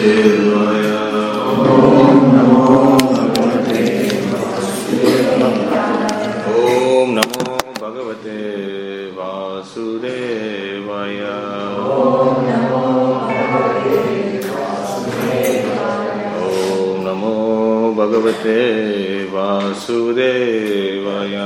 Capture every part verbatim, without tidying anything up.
Vasudevaya. Om Namo Bhagavate Vasudevaya. Om Namo Bhagavate Vasudevaya.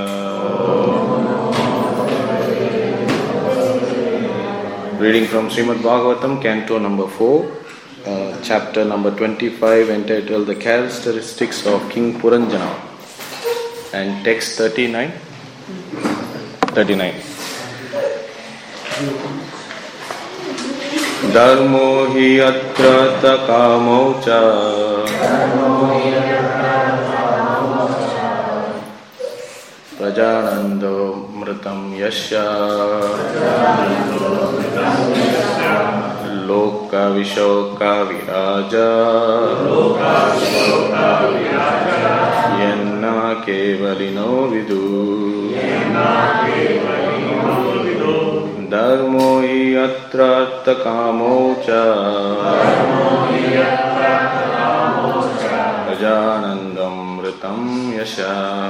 Reading from Srimad Bhagavatam, Canto number four, uh, chapter number twenty-five, entitled The Characteristics of King Puranjana, and text thirty-nine. thirty-nine. Dharmo hi atra takamo cha Prajanando mritam yasya Loka vishoka viraja Yenna kevalino vidu Dharmo hi atra takamo cha Prajanandam mritam yasha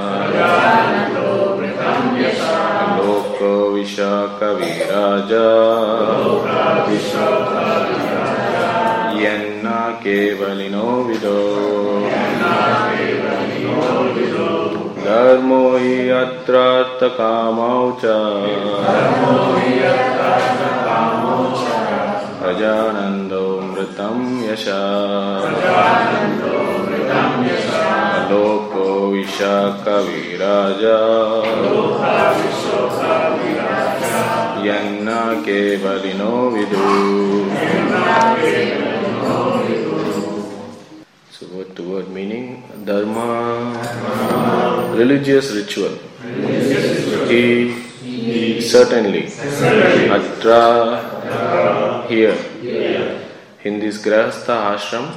Loko vishaka viraja Yenna kevalino vido Dharmo hi atra takamau cha Prajanando mritam yasha Loko vishaka viraja Yanna kevalino vidu. So word to word meaning: Dharma, religious ritual. He, certainly. Atra, here. In this grahastha ashram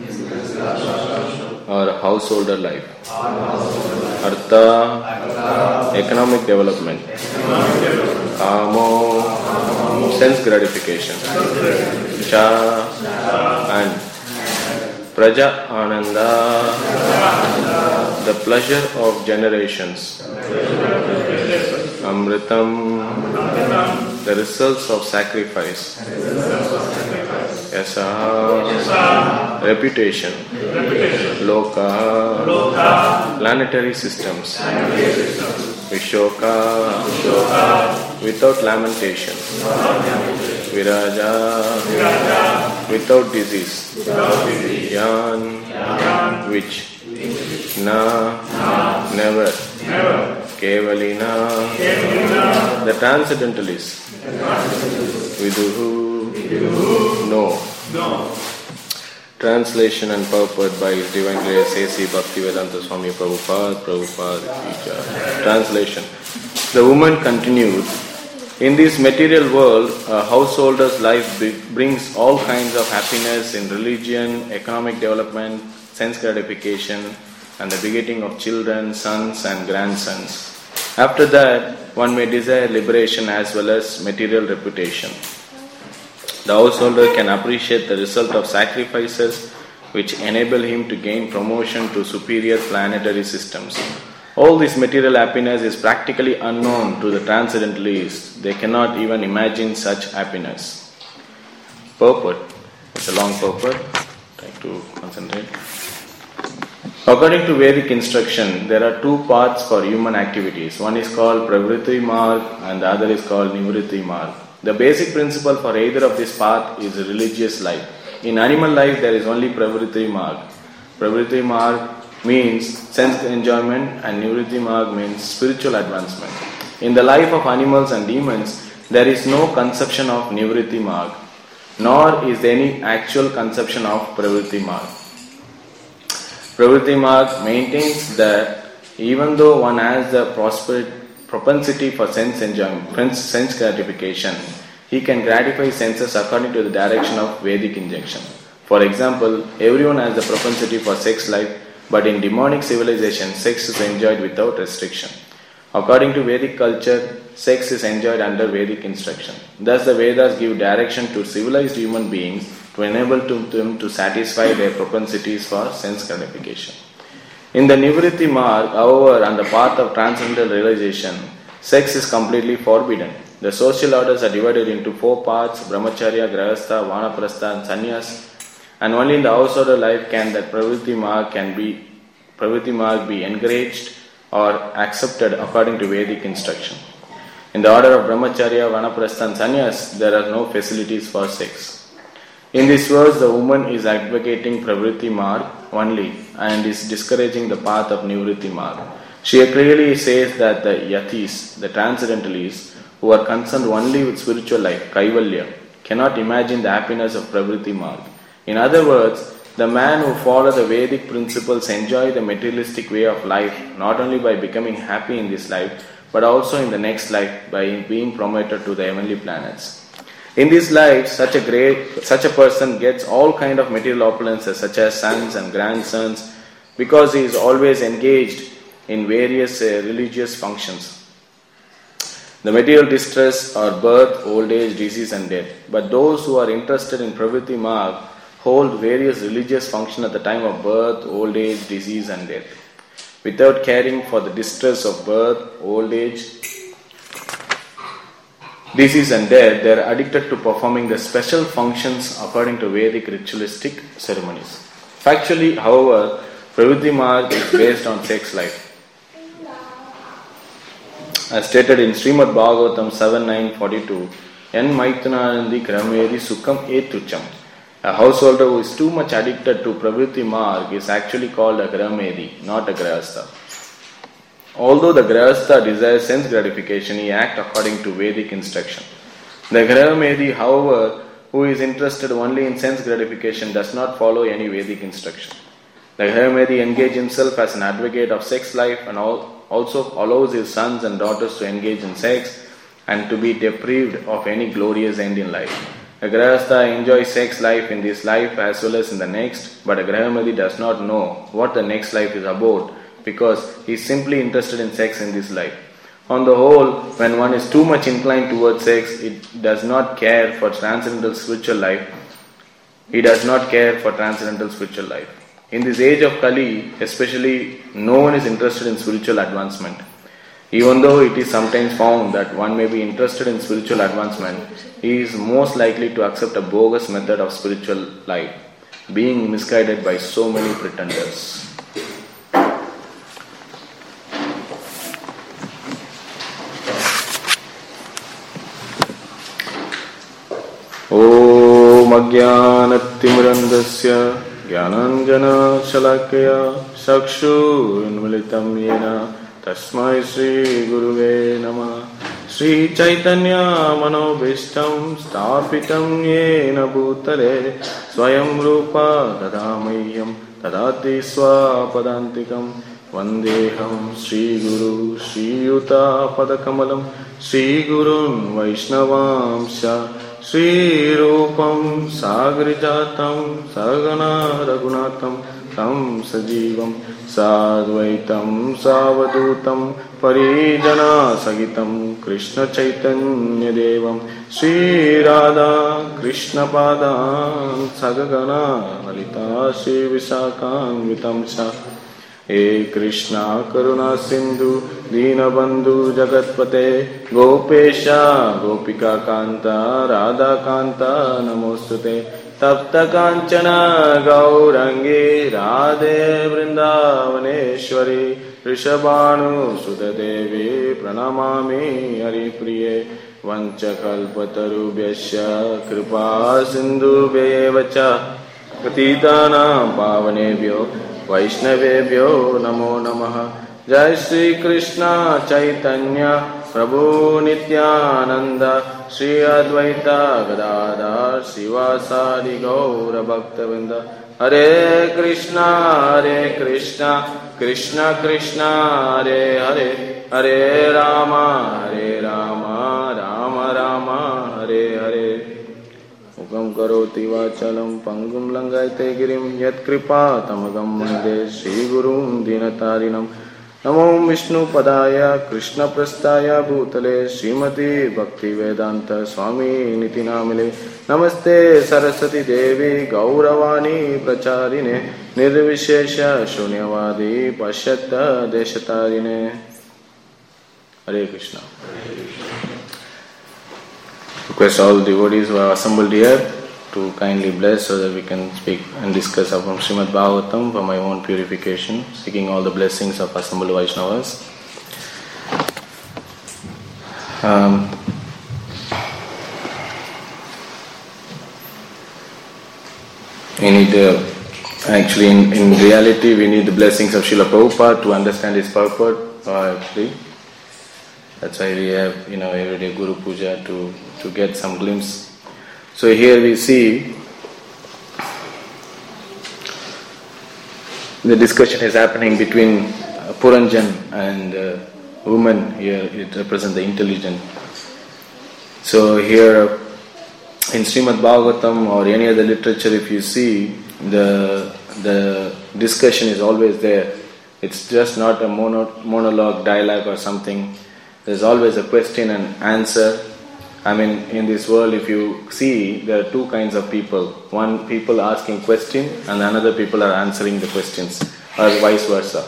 or householder life. Artha, economic development. Kamo, sense gratification. Cha, and Praja Ananda, the pleasure of generations. Amritam, the results of sacrifice. Yasa, reputation. Loka, planetary systems. Vishoka, without lamentation. Viraja, without disease. Yan, which. Na, never. Kevalina, the transcendentalist. Viduhu, no. Translation and purport by His Divine Grace A C Bhaktivedanta Swami Prabhupada, Prabhupada teacher. Translation. The woman continued, in this material world, a householder's life brings all kinds of happiness in religion, economic development, sense gratification, and the begetting of children, sons and grandsons. After that, one may desire liberation as well as material reputation. The householder can appreciate the result of sacrifices which enable him to gain promotion to superior planetary systems. All this material happiness is practically unknown to the transcendentalists. They cannot even imagine such happiness. Purport. It's a long purport. Try to concentrate. According to Vedic instruction, there are two paths for human activities. One is called Pravritti Marg and the other is called Nivritti Marg. The basic principle for either of this path is religious life. In animal life, there is only Pravritti Marg. Pravritti Marg means sense enjoyment and Nivritti Marg means spiritual advancement. In the life of animals and demons, there is no conception of Nivritti Marg, nor is there any actual conception of Pravritti Marg. Pravritti Marg maintains that even though one has the propensity for sense enjoyment, sense gratification, he can gratify senses according to the direction of Vedic injunction. For example, everyone has the propensity for sex life, but in demonic civilization, sex is enjoyed without restriction. According to Vedic culture, sex is enjoyed under Vedic instruction. Thus, the Vedas give direction to civilized human beings to enable them to satisfy their propensities for sense gratification. In the Nivritti Marg, however, on the path of transcendental realization, sex is completely forbidden. The social orders are divided into four parts: Brahmacharya, Grahastha, Vanaprastha and Sannyas, and only in the householder life can that Pravritti Marg can be Pravritti Marg be encouraged or accepted according to Vedic instruction. In the order of Brahmacharya, Vanaprastha and Sannyas, there are no facilities for sex. In this verse, the woman is advocating Pravritti Marg only and is discouraging the path of Nivritti Marg. She clearly says that the yatis, the transcendentalists, who are concerned only with spiritual life, Kaivalya, cannot imagine the happiness of Pravritti Marg. In other words, the man who follows the Vedic principles enjoy the materialistic way of life not only by becoming happy in this life, but also in the next life by being promoted to the heavenly planets. In this life, such a great, such a person gets all kind of material opulences such as sons and grandsons because he is always engaged in various uh, religious functions. The material distress are birth, old age, disease and death. But those who are interested in Pravritti Marg hold various religious functions at the time of birth, old age, disease and death. Without caring for the distress of birth, old age, disease and death, they are addicted to performing the special functions according to Vedic ritualistic ceremonies. Factually, however, Pravritti Marg is based on sex life. As stated in Srimad Bhagavatam seven nine forty-two, En Maitunanandi Kramedi Sukham Etucham. A householder who is too much addicted to Pravritti Marg is actually called a Gramedi, not a Grahastha. Although the Grahastha desires sense gratification, he acts according to Vedic instruction. The Gramedi, however, who is interested only in sense gratification, does not follow any Vedic instruction. The Gramedi engages himself as an advocate of sex life and also allows his sons and daughters to engage in sex and to be deprived of any glorious end in life. A Grahastha enjoys sex life in this life as well as in the next, but a Gramedi does not know what the next life is about because he is simply interested in sex in this life. On the whole, when one is too much inclined towards sex, it does not care for transcendental spiritual life. He does not care for transcendental spiritual life. In this age of Kali, especially, no one is interested in spiritual advancement. Even though it is sometimes found that one may be interested in spiritual advancement, he is most likely to accept a bogus method of spiritual life, being misguided by so many pretenders. Om Ajnanatimirandasya Jnananjana Shalakaya Sakshu Unmilitam Yena Tasmai Sri Guruve Namah. Sri Chaitanya Manobishtam Stapitam Yena Bhutale Swayam Rupa Tadamayam Tadati Swapadantikam Vandeham Sri Guru Sri Yuta Padakamalam Sri Gurun Vaishnavamsya Sri Rupam Sagrijatam Sagana Raghunatam Tam Sajivam Sadvaitam Savadutam Parijana Sagitam Krishna Chaitanya Devam Sri Radha Krishna Padam Sagagana Lalita Sri Visakan Vitamsa He Krishna Karuna Sindhu Dinabandhu Jagatpate Gopesha Gopika Kanta Radha Kanta Namostute Tapta Kanchana Gaurangi Radhe Vrindavaneshwari Rishabhanu Sudadevi Pranamami Haripriye Vanchakalpatarubhyasya Kripa Sindhubhyevacha Patitanam Pavanebhyo Vaishnavebhyo Namo Namaha. Jai Shri Krishna Chaitanya Prabhu Nityananda Shri Advaita Gadadhar Sivasadi Gaura Bhaktavinda. Hare Krishna Hare Krishna Krishna Krishna Hare Hare Hare Rama Hare Rama Rama Rama Hare Hare. Mukam karoti vachalam pangum langayate girim yat kripa tamagam mande Shri Gurum dinatarinam Namo Vishnu Padaya Krishna Prasthaya Bhutale Srimati Bhakti Vedanta Swami Niti Namile Namaste Saraswati Devi Gauravani Pracharine Nirvishesha Shunyavadi Pashyata Deshatarine. Hare Krishna. Request all devotees who are assembled here to kindly bless so that we can speak and discuss about Srimad Bhagavatam for my own purification, seeking all the blessings of assembled Vaishnavas. Um, we need, uh, actually in, in reality, we need the blessings of Srila Prabhupada to understand his purport. Uh, actually, that's why we have, you know, everyday Guru Puja to, to get some glimpse. So here we see the discussion is happening between Puranjan and uh, woman. Here it represents the intelligent. So here in Srimad Bhagavatam or any other literature, if you see, the the discussion is always there. It's just not a mono, monologue, dialogue or something. There's always a question and answer. I mean, in this world, if you see, there are two kinds of people. One, people asking questions, and another people are answering the questions, or vice versa.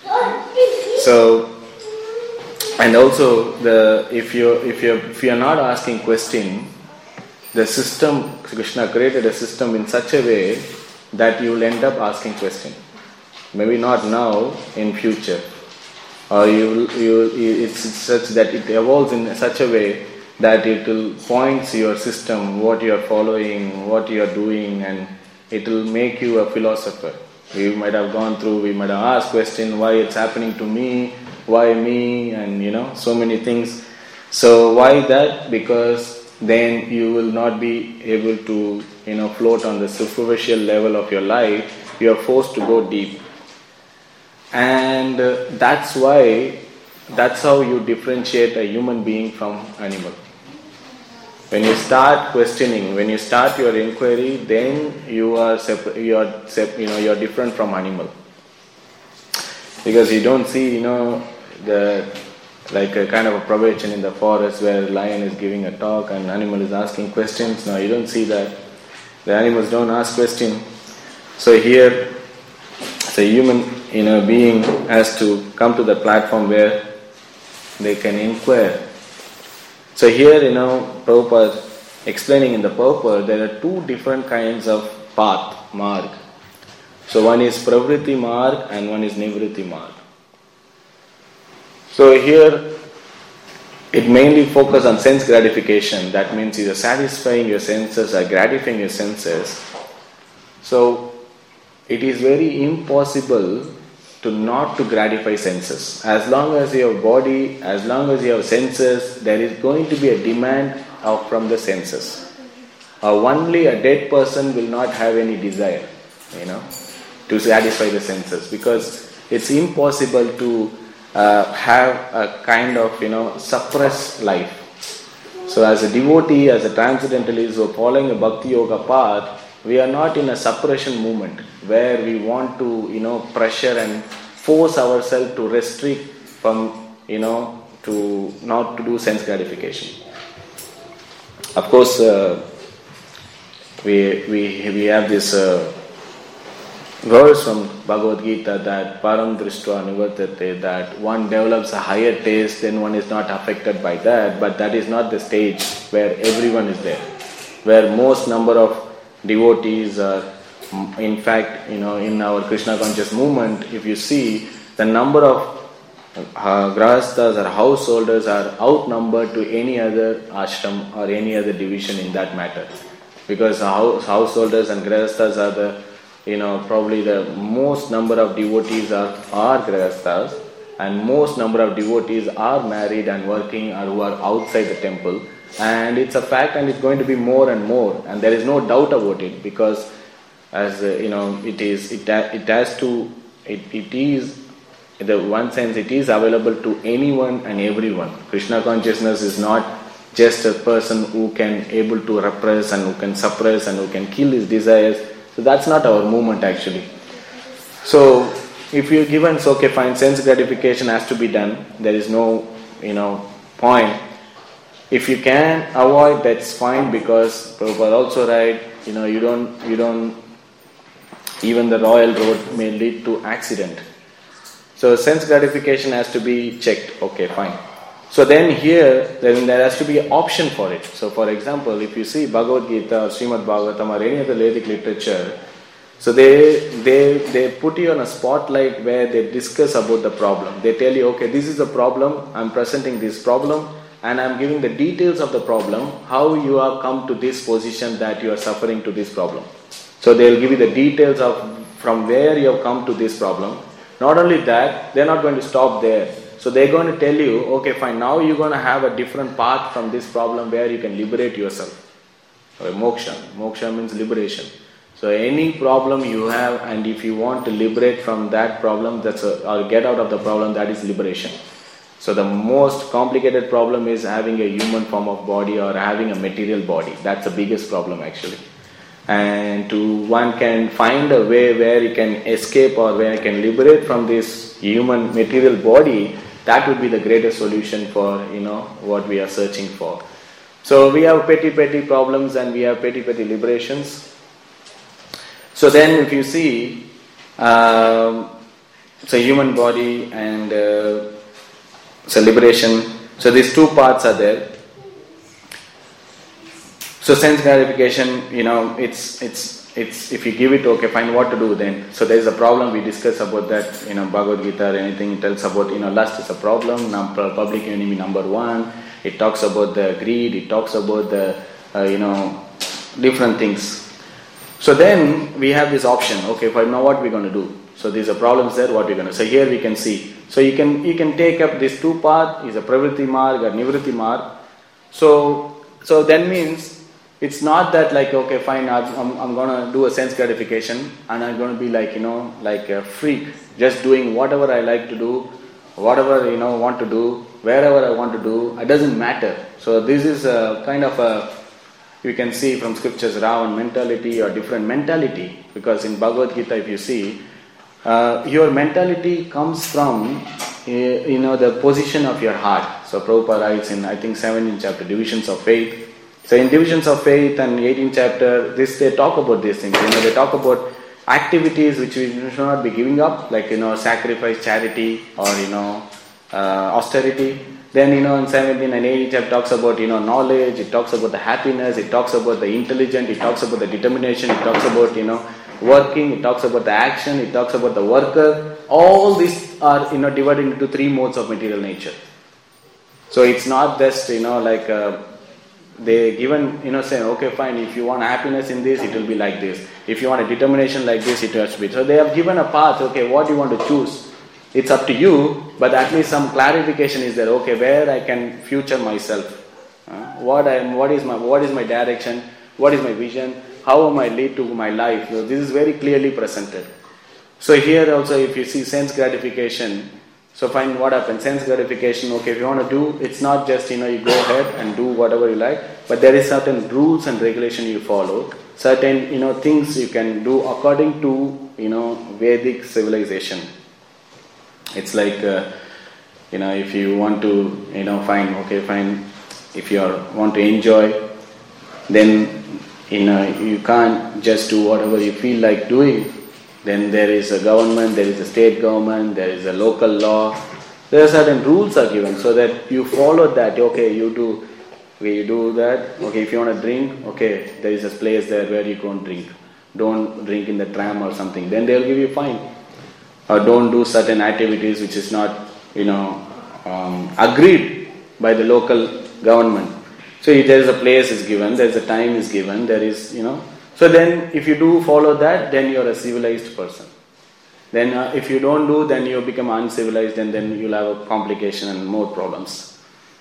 So, and also, the if you if you if you are not asking question, the system, Krishna created a system in such a way that you will end up asking question. Maybe not now, in future, or you you it's such that it evolves in such a way that it will point to your system, what you are following, what you are doing, and it will make you a philosopher. We might have gone through, we might have asked question, why it's happening to me, why me, and you know, so many things. So why that? Because then you will not be able to, you know, float on the superficial level of your life. You are forced to go deep. And uh, that's why, that's how you differentiate a human being from animal. When you start questioning, when you start your inquiry, then you are separ- you are sep- you know you are different from animal. Because you don't see, you know, the like a kind of a pravachan in the forest where a lion is giving a talk and animal is asking questions. No, you don't see that. The animals don't ask questions. So here, so a human, you know, being has to come to the platform where they can inquire. So here, you know, Prabhupada explaining in the purport, there are two different kinds of path, marg. So one is pravritti marg and one is nivritti marg. So here, it mainly focuses on sense gratification. That means you are satisfying your senses or gratifying your senses. So it is very impossible to not to gratify senses. As long as you have body, as long as you have senses, there is going to be a demand of, from the senses. Uh, only a dead person will not have any desire, you know, to satisfy the senses, because it's impossible to uh, have a kind of, you know, suppressed life. So as a devotee, as a transcendentalist who are following a bhakti yoga path, we are not in a suppression movement where we want to, you know, pressure and force ourselves to restrict from, you know, to not to do sense gratification. Of course, uh, we we we have this uh, verse from Bhagavad Gita that param drishtva nivartate, that one develops a higher taste, then one is not affected by that, but that is not the stage where everyone is there, where most number of devotees are, in fact, you know, in our Krishna conscious movement, if you see, the number of uh, grahasthas or householders are outnumbered to any other ashram or any other division in that matter. Because house, householders and grahasthas are the, you know, probably the most number of devotees are, are grahasthas, and most number of devotees are married and working or who are outside the temple. And it's a fact, and it's going to be more and more, and there is no doubt about it, because as uh, you know, it is it it has to it, it is in the one sense it is available to anyone and everyone. Krishna consciousness is not just a person who can able to repress and who can suppress and who can kill his desires. So that's not our movement actually. So if you're given, so okay, fine, sense gratification has to be done. There is no, you know, point. If you can avoid, that's fine, because Prabhupada also right, you know, you don't, you don't, even the royal road may lead to accident. So sense gratification has to be checked. Okay, fine. So then here, then there has to be an option for it. So for example, if you see Bhagavad Gita or Srimad Bhagavatam or any other Vedic literature, so they, they, they put you on a spotlight where they discuss about the problem. They tell you, okay, this is the problem, I'm presenting this problem, and I'm giving the details of the problem, how you have come to this position that you are suffering to this problem. So they'll give you the details of from where you have come to this problem. Not only that, they're not going to stop there. So they're going to tell you, okay, fine, now you're going to have a different path from this problem where you can liberate yourself. Or moksha. Moksha means liberation. So any problem you have, and if you want to liberate from that problem, that's a, or get out of the problem, that is liberation. So the most complicated problem is having a human form of body or having a material body. That's the biggest problem actually. And to one can find a way where he can escape or where he can liberate from this human material body, that would be the greatest solution for, you know, what we are searching for. So we have petty petty problems and we have petty petty liberations. So then if you see, um, it's a human body and uh, it's a liberation. So these two parts are there. So sense gratification, you know, it's it's it's if you give it, okay, fine, what to do then? So there is a problem, we discuss about that, you know, Bhagavad Gita or anything, it tells about, you know, lust is a problem, public enemy number one, it talks about the greed, it talks about the, uh, you know, different things. So then we have this option, okay, fine, now what we're going to do? So these are problems there, what we're going to, so here we can see. So you can you can take up these two paths, is a pravritti marg or nivritti marg. So, so that means, it's not that like, okay, fine, I'm, I'm going to do a sense gratification and I'm going to be like, you know, like a freak, just doing whatever I like to do, whatever, you know, want to do, wherever I want to do, it doesn't matter. So this is a kind of a, you can see from scriptures, Ravan mentality or different mentality, because in Bhagavad Gita, if you see, uh, your mentality comes from, you know, the position of your heart. So Prabhupada writes in, I think, seventeenth chapter, Divisions of Faith. So in Divisions of Faith and eighteenth chapter, this they talk about these things. You know, they talk about activities which we should not be giving up, like, you know, sacrifice, charity, or, you know, uh, austerity. Then, you know, in seventeenth and eighteenth chapter talks about, you know, knowledge, it talks about the happiness, it talks about the intelligent, it talks about the determination, it talks about, you know, working, it talks about the action, it talks about the worker. All these are, you know, divided into three modes of material nature. So it's not just, you know, like... Uh, they given, you know, saying, okay, fine, if you want happiness in this, it will be like this. If you want a determination like this, it has to be. So they have given a path, okay, what you want to choose. It's up to you, but at least some clarification is there, okay, where I can future myself. Uh, what I am, what is my, what is my direction, what is my vision, how am I lead to my life. So this is very clearly presented. So here also, if you see sense gratification, so find what happens, sense gratification, okay, if you want to do, it's not just, you know, you go ahead and do whatever you like, but there is certain rules and regulation you follow, certain, you know, things you can do according to, you know, Vedic civilization. It's like, uh, you know, if you want to, you know, find, okay, fine, if you are, want to enjoy, then, you know, you can't just do whatever you feel like doing. Then there is a government, there is a state government, there is a local law. There are certain rules are given so that you follow that. Okay, you do, okay, you do that. Okay, if you want to drink, okay, there is a place there where you can't drink. Don't drink in the tram or something. Then they will give you a fine. Or don't do certain activities which is not, you know, um, agreed by the local government. So if there is a place is given, there is a time is given, there is, you know. So then, if you do follow that, then you are a civilized person. Then uh, if you don't do, then you become uncivilized and then you'll have a complication and more problems.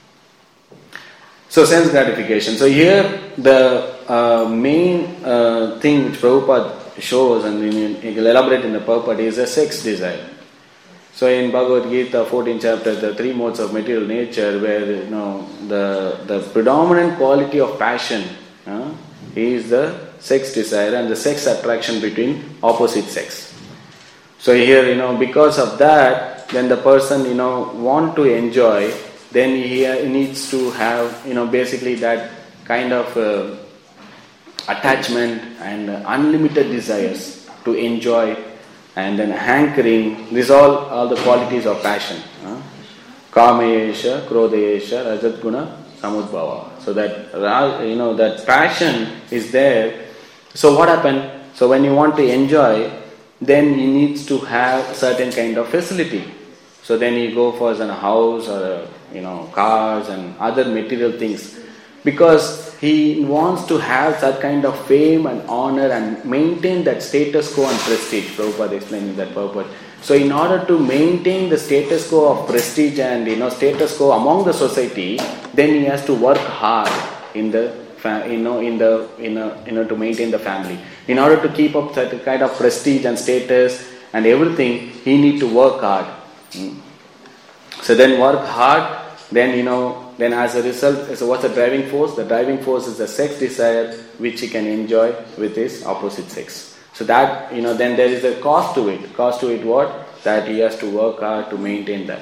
So sense gratification. So here the uh, main uh, thing which Prabhupada shows and he will elaborate in the purport is a sex desire. So in Bhagavad Gita, fourteenth chapter, the three modes of material nature, where, you know, the the predominant quality of passion uh, is the sex desire and the sex attraction between opposite sex. So here, you know, because of that, then the person, you know, want to enjoy, then he needs to have, you know, basically that kind of uh, attachment and uh, unlimited desires to enjoy, and then hankering. These all all the qualities of passion. Huh? Kamesha, Krodesha, Rajat Guna, Samudbhava. So that, you know, that passion is there. So what happened? So when you want to enjoy, then he needs to have certain kind of facility. So then you go for a house or a, you know, cars and other material things, because he wants to have that kind of fame and honor and maintain that status quo and prestige. Prabhupada explaining that purpose. So in order to maintain the status quo of prestige and, you know, status quo among the society, then he has to work hard in the you know in the in a, you know to maintain the family. In order to keep up that kind of prestige and status and everything, he need to work hard. Hmm. So then work hard, then, you know, then as a result, so what's the driving force? The driving force is the sex desire, which he can enjoy with his opposite sex. So that, you know, then there is a cost to it. Cost to it what? That he has to work hard to maintain that.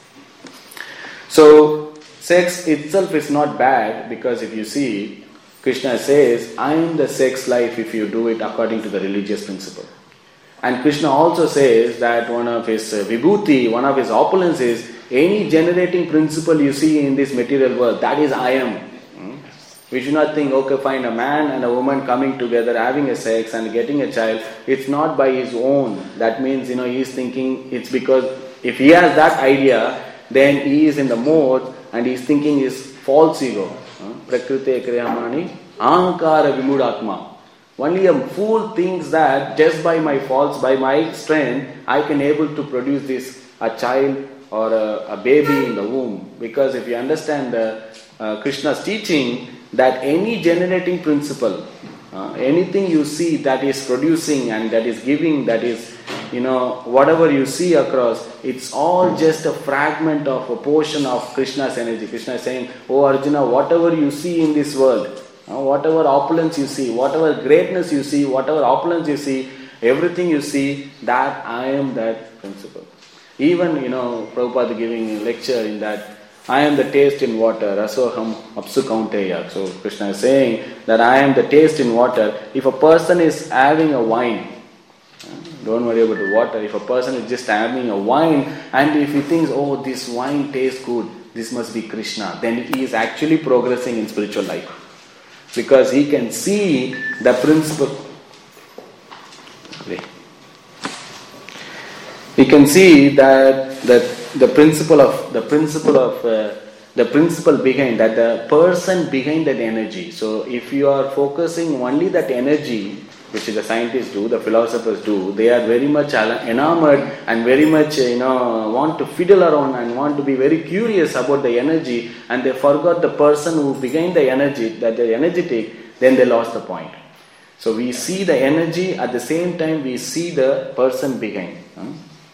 So sex itself is not bad, because if you see, Krishna says, I am the sex life if you do it according to the religious principle. And Krishna also says that one of his uh, vibhuti, one of his opulence is, any generating principle you see in this material world, that is I am. Hmm? We should not think, okay, fine, a man and a woman coming together, having a sex and getting a child, it's not by his own. That means, you know, he is thinking it's because, if he has that idea, then he is in the mode and he is thinking his false ego. Prakriti kriyamani ahankara vimudatma. Only a fool thinks that just by my faults, by my strength, I can able to produce this, a child or a, a baby in the womb. Because if you understand the, uh, Krishna's teaching, that any generating principle, uh, anything you see that is producing and that is giving, that is, you know, whatever you see across, it's all just a fragment of a portion of Krishna's energy. Krishna is saying, oh Arjuna, whatever you see in this world, uh, whatever opulence you see, whatever greatness you see, whatever opulence you see, everything you see, that I am that principle. Even, you know, Prabhupada giving a lecture in that, I am the taste in water, rasoham apsu kaunteya. So Krishna is saying that I am the taste in water. If a person is having a wine, don't worry about the water. If a person is just having a wine and if he thinks, oh, this wine tastes good, this must be Krishna, then he is actually progressing in spiritual life. Because he can see the principle. He can see that that the principle of the principle of uh, the principle behind that, the person behind that energy. So if you are focusing only that energy, which the scientists do, the philosophers do, they are very much enamored and very much, you know, want to fiddle around and want to be very curious about the energy, and they forgot the person who behind the energy, that they're energetic, then they lost the point. So we see the energy, at the same time we see the person behind. Huh?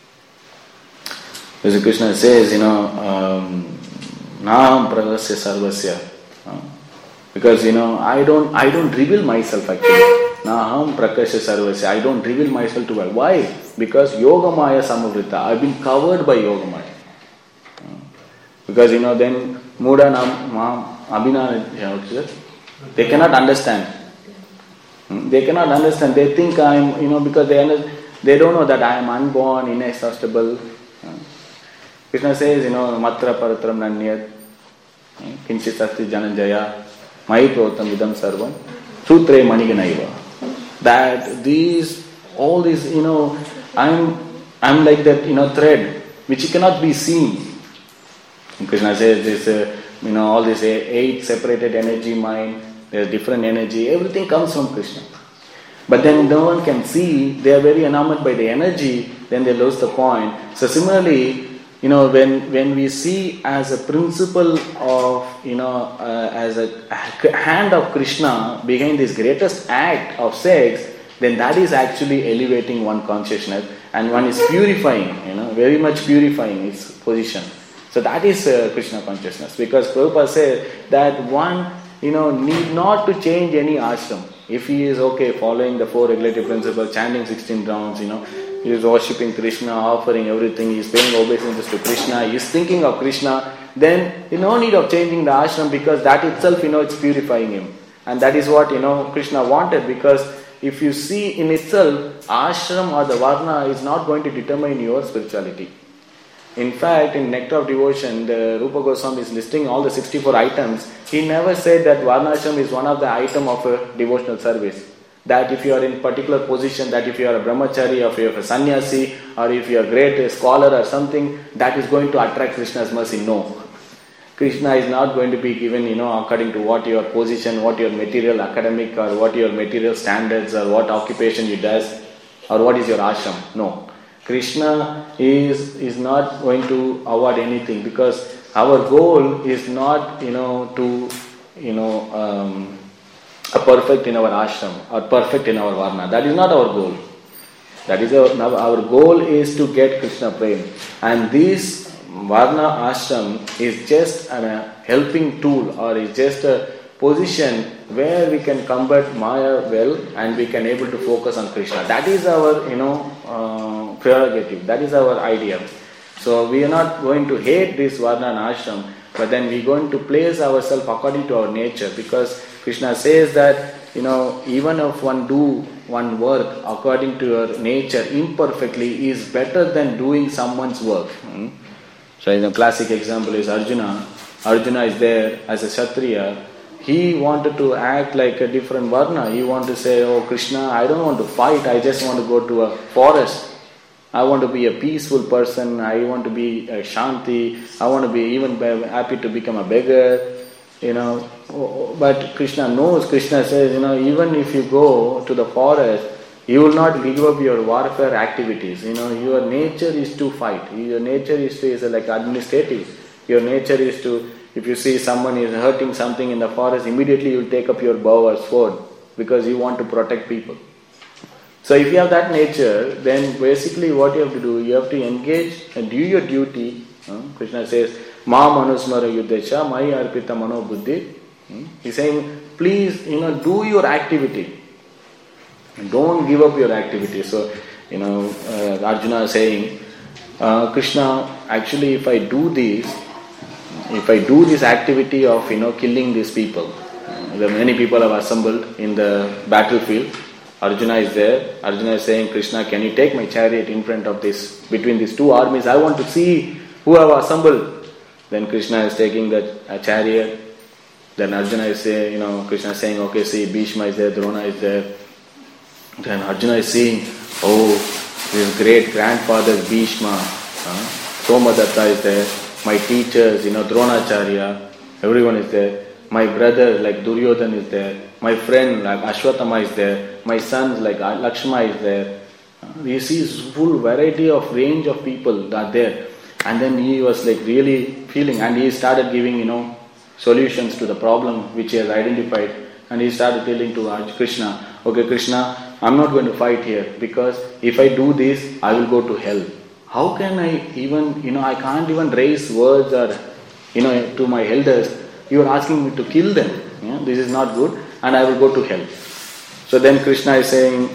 As Krishna says, you know, Naham pragasya sarvasya. Because, you know, I don't I don't reveal myself actually. Naham prakasya sarvasya. I don't reveal myself to God. Why? Because Yogamaya samavrita. I've been covered by Yogamaya. Because, you know, then Muda Nam Abhina, they cannot understand. They cannot understand. They think I am, you know, because they under, they don't know that I am unborn, inexhaustible. Krishna says, you know, Matra Paratram Nanyat, Kinchit Asti Jananjaya, Mai Protam Vidam Sarvam, Sutre Maniganaiva. That these, all these, you know, I'm I'm like that, you know, thread which cannot be seen. And Krishna says this, uh, you know, all this eight separated energy mind, there's different energy, everything comes from Krishna. But then no one can see, they are very enamored by the energy, then they lose the point. So similarly, you know, when, when we see as a principle of, you know, uh, as a hand of Krishna behind this greatest act of sex, then that is actually elevating one consciousness and one is purifying, you know, very much purifying its position. So that is uh, Krishna consciousness. Because Prabhupada says that one, you know, need not to change any ashram. If he is okay following the four regulative principles, chanting sixteen rounds, you know, he is worshipping Krishna, offering everything, he is paying obeisances to Krishna, he is thinking of Krishna, then you no need of changing the ashram, because that itself, you know, it's purifying him. And that is what, you know, Krishna wanted, because if you see in itself, ashram or the varna is not going to determine your spirituality. In fact, in Nectar of Devotion, the Rupa Goswami is listing all the sixty-four items. He never said that varnashram is one of the item of a devotional service. That if you are in particular position, that if you are a brahmachari, or if you are a sannyasi, or if you are a great scholar or something, that is going to attract Krishna's mercy. No. Krishna is not going to be given, you know, according to what your position, what your material academic, or what your material standards, or what occupation you does, or what is your ashram. No. Krishna is is not going to award anything, because our goal is not, you know, to, you know, um, a perfect in our ashram or perfect in our varna. That is not our goal. That is our, our goal is to get Krishna prem. And this varna ashram is just a helping tool, or is just a position where we can combat Maya well, and we can able to focus on Krishna. That is our, you know, uh, prerogative. That is our idea. So we are not going to hate this varna and ashram, but then we are going to place ourselves according to our nature, because Krishna says that, you know, even if one do one work according to your nature imperfectly is better than doing someone's work. Hmm? So the classic example is Arjuna. Arjuna is there as a Kshatriya. He wanted to act like a different varna. He wanted to say, oh Krishna, I don't want to fight, I just want to go to a forest. I want to be a peaceful person, I want to be a Shanti, I want to be even happy to become a beggar, you know. But Krishna knows, Krishna says, you know, even if you go to the forest, you will not give up your warfare activities. You know, your nature is to fight. Your nature is to, is like administrative. Your nature is to, if you see someone is hurting something in the forest, immediately you will take up your bow or sword, because you want to protect people. So if you have that nature, then basically what you have to do, you have to engage and do your duty. Uh, Krishna says, Ma manusmara yuddhacha mai arpita mano buddhi. Hmm? He's saying, please, you know, do your activity. Don't give up your activity. So, you know, uh, Arjuna is saying, uh, Krishna, actually if I do this, if I do this activity of, you know, killing these people, uh, there many people have assembled in the battlefield. Arjuna is there. Arjuna is saying, Krishna, can you take my chariot in front of this, between these two armies? I want to see who have assembled. Then Krishna is taking the uh, chariot. Then Arjuna is saying, you know, Krishna is saying, okay, see, Bhishma is there, Drona is there. Then Arjuna is saying, oh, this great grandfather Bhishma, huh? Somadatta is there. My teachers, you know, Dronacharya, everyone is there. My brother like Duryodhan is there. My friend like Ashwatthama is there. My sons like Lakshma is there. You see full variety of range of people are there. And then he was like really feeling, and he started giving, you know, solutions to the problem which he has identified. And he started telling to Krishna, okay Krishna, I'm not going to fight here, because if I do this, I will go to hell. How can I even, you know, I can't even raise words or, you know, to my elders. You are asking me to kill them. Yeah? This is not good, and I will go to hell. So then Krishna is saying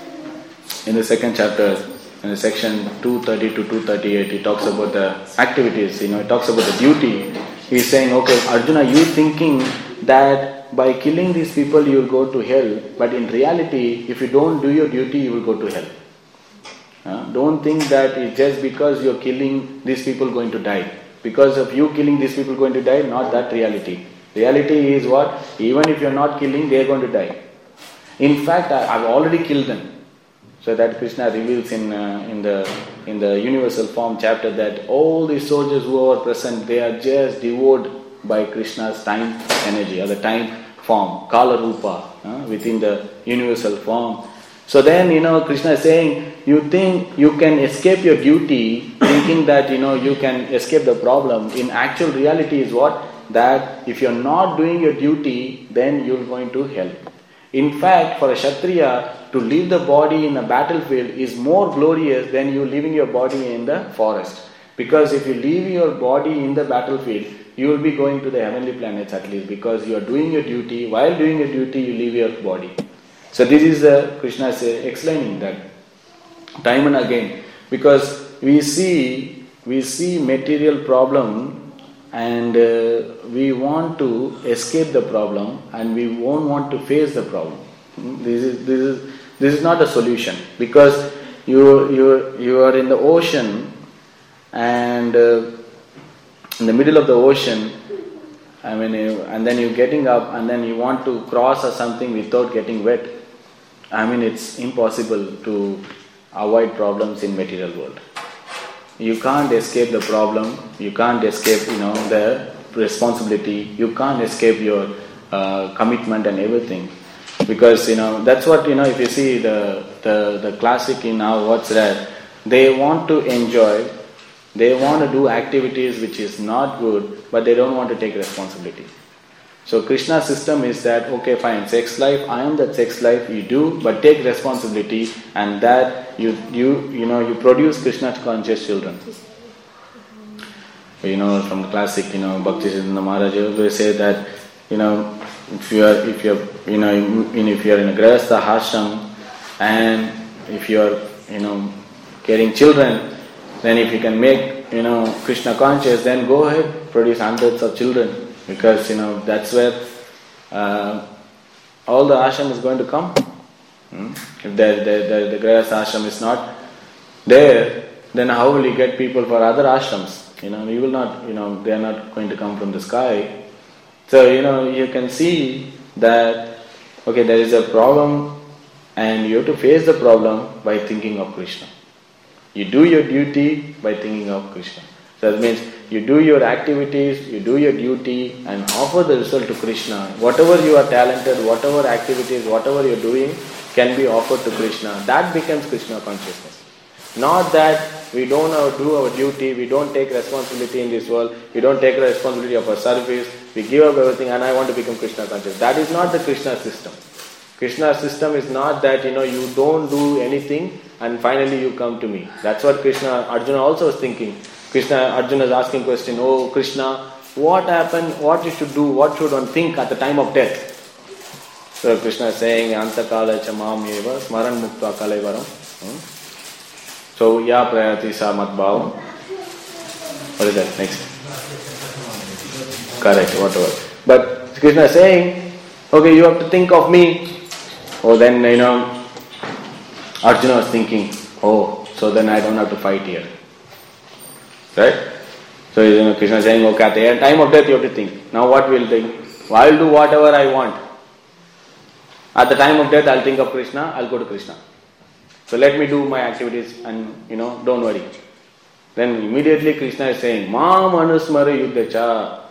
in the second chapter, in the section two thirty to two thirty-eight, he talks about the activities, you know, he talks about the duty. He is saying, okay, Arjuna, you thinking that by killing these people you will go to hell, but in reality, if you don't do your duty, you will go to hell. Uh, don't think that it's just because you are killing these people going to die. Because of you killing these people going to die, not that reality. Reality is what? Even if you are not killing, they are going to die. In fact, I have already killed them. So that Krishna reveals in uh, in the in the universal form chapter that all these soldiers who are present, they are just devoured by Krishna's time energy or the time form, Kala Rupa, uh, within the universal form. So then, you know, Krishna is saying, you think you can escape your duty, thinking that, you know, you can escape the problem. In actual reality is what? That if you are not doing your duty, then you are going to hell. In fact, for a Kshatriya, to leave the body in a battlefield is more glorious than you leaving your body in the forest. Because if you leave your body in the battlefield, you will be going to the heavenly planets at least, because you are doing your duty. While doing your duty, you leave your body. So this is uh, Krishna say, explaining that time and again, because we see we see material problem and uh, we want to escape the problem and we won't want to face the problem. This is this is this is not a solution, because you you you are in the ocean and uh, in the middle of the ocean. I mean, you, and then you're getting up and then you want to cross or something without getting wet. I mean, it's impossible to avoid problems in material world. You can't escape the problem. You can't escape, you know, the responsibility. You can't escape your uh, commitment and everything, because you know that's what you know. If you see the the the classic in now, what's that? They want to enjoy. They want to do activities which is not good, but they don't want to take responsibility. So Krishna's system is that, okay, fine, sex life, I am that sex life, you do, but take responsibility, and that you you you know you produce Krishna conscious children. You know, from the classic, you know, Bhaktisiddhanta Maharaj, they say that, you know, if you are if you are you know in, if you are in a grahastha ashram, and if you are you know getting children, then if you can make, you know, Krishna conscious, then go ahead, produce hundreds of children. Because, you know, that's where uh, all the ashram is going to come. Hmm? If the, the, the, the Grahastha ashram is not there, then how will you get people for other ashrams? You know, you will not, you know, they are not going to come from the sky. So, you know, you can see that, okay, there is a problem and you have to face the problem by thinking of Krishna. You do your duty by thinking of Krishna. So that means you do your activities, you do your duty and offer the result to Krishna. Whatever you are talented, whatever activities, whatever you are doing can be offered to Krishna. That becomes Krishna consciousness. Not that we don't uh, do our duty, we don't take responsibility in this world, we don't take responsibility of our service, we give up everything and I want to become Krishna conscious. That is not the Krishna system. Krishna system is not that, you know, you don't do anything and finally you come to me. That's what Krishna, Arjuna also was thinking. Krishna, Arjuna is asking question, oh Krishna, what happened, what you should do, what should one think at the time of death? So Krishna is saying, Antakala chamam eva smaran mukta kalaivaram. So, ya prayati sa matbhavam. What is that next? Correct, whatever. But Krishna is saying, okay, you have to think of me. Oh, then, you know, Arjuna was thinking, oh, so then I don't have to fight here. Right? So, you know, Krishna is saying, okay, at the time of death you have to think. Now what will think? Well, I will do whatever I want. At the time of death I will think of Krishna, I will go to Krishna. So let me do my activities and, you know, don't worry. Then immediately Krishna is saying, Ma manusmara yuddhacha.